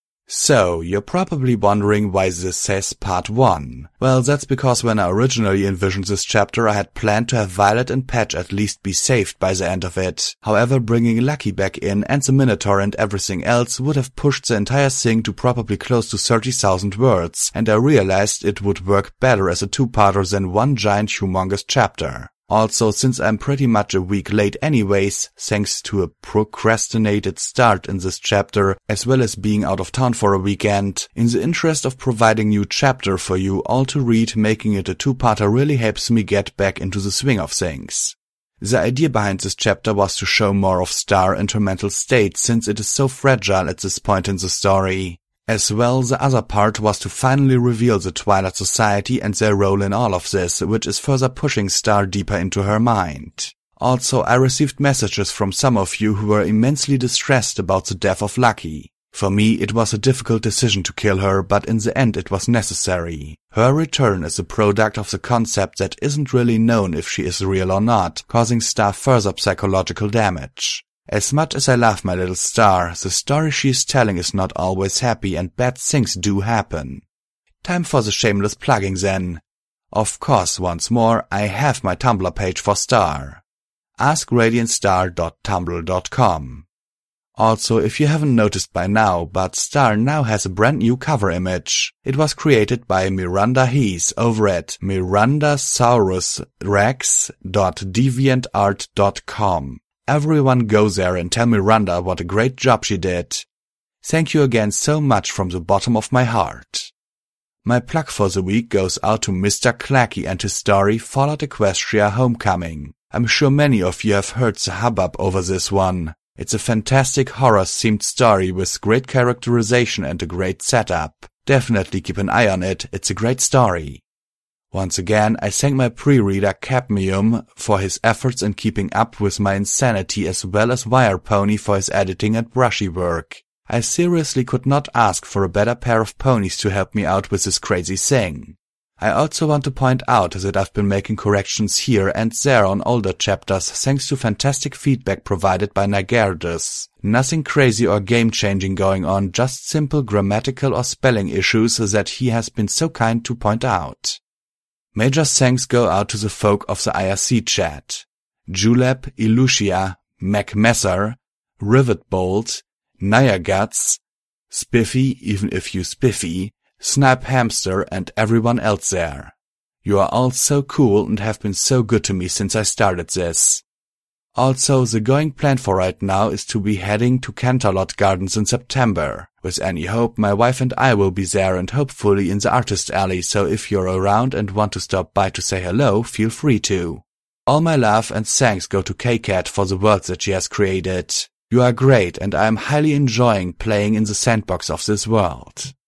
So, you're probably wondering why this says part one. Well, that's because when I originally envisioned this chapter, I had planned to have Violet and Patch at least be saved by the end of it. However, bringing Lucky back in and the Minotaur and everything else would have pushed the entire thing to probably close to thirty thousand words, and I realized it would work better as a two-parter than one giant humongous chapter. Also, since I'm pretty much a week late anyways, thanks to a procrastinated start in this chapter, as well as being out of town for a weekend, in the interest of providing new chapter for you all to read, making it a two-parter really helps me get back into the swing of things. The idea behind this chapter was to show more of Star and her mental state, since it is so fragile at this point in the story. As well, the other part was to finally reveal the Twilight Society and their role in all of this, which is further pushing Star deeper into her mind. Also, I received messages from some of you who were immensely distressed about the death of Lucky. For me, it was a difficult decision to kill her, but in the end it was necessary. Her return is a product of the concept that isn't really known if she is real or not, causing Star further psychological damage. As much as I love my little Star, the story she is telling is not always happy and bad things do happen. Time for the shameless plugging then. Of course, once more, I have my Tumblr page for Star. ask radiant star dot tumblr dot com. Also, if you haven't noticed by now, but Star now has a brand new cover image. It was created by Miranda Hees over at mirandasaurus rex dot deviantart dot com. Everyone go there and tell Miranda what a great job she did. Thank you again so much from the bottom of my heart. My plug for the week goes out to Mister Clacky and his story Fallout Equestria Homecoming. I'm sure many of you have heard the hubbub over this one. It's a fantastic horror-themed story with great characterization and a great setup. Definitely keep an eye on it, it's a great story. Once again, I thank my pre-reader Cadmium for his efforts in keeping up with my insanity, as well as Wirepony for his editing and brushy work. I seriously could not ask for a better pair of ponies to help me out with this crazy thing. I also want to point out that I've been making corrections here and there on older chapters thanks to fantastic feedback provided by Nagerdis. Nothing crazy or game-changing going on, just simple grammatical or spelling issues that he has been so kind to point out. Major thanks go out to the folk of the I R C chat. Julep, Ilucia, MacMesser, Rivetbolt, Niaguts, Spiffy, even if you Spiffy, Snipe Hamster, and everyone else there. You are all so cool and have been so good to me since I started this. Also, the going plan for right now is to be heading to Canterlot Gardens in September. With any hope, my wife and I will be there and hopefully in the Artist Alley, so if you're around and want to stop by to say hello, feel free to. All my love and thanks go to K Cat for the world that she has created. You are great and I am highly enjoying playing in the sandbox of this world.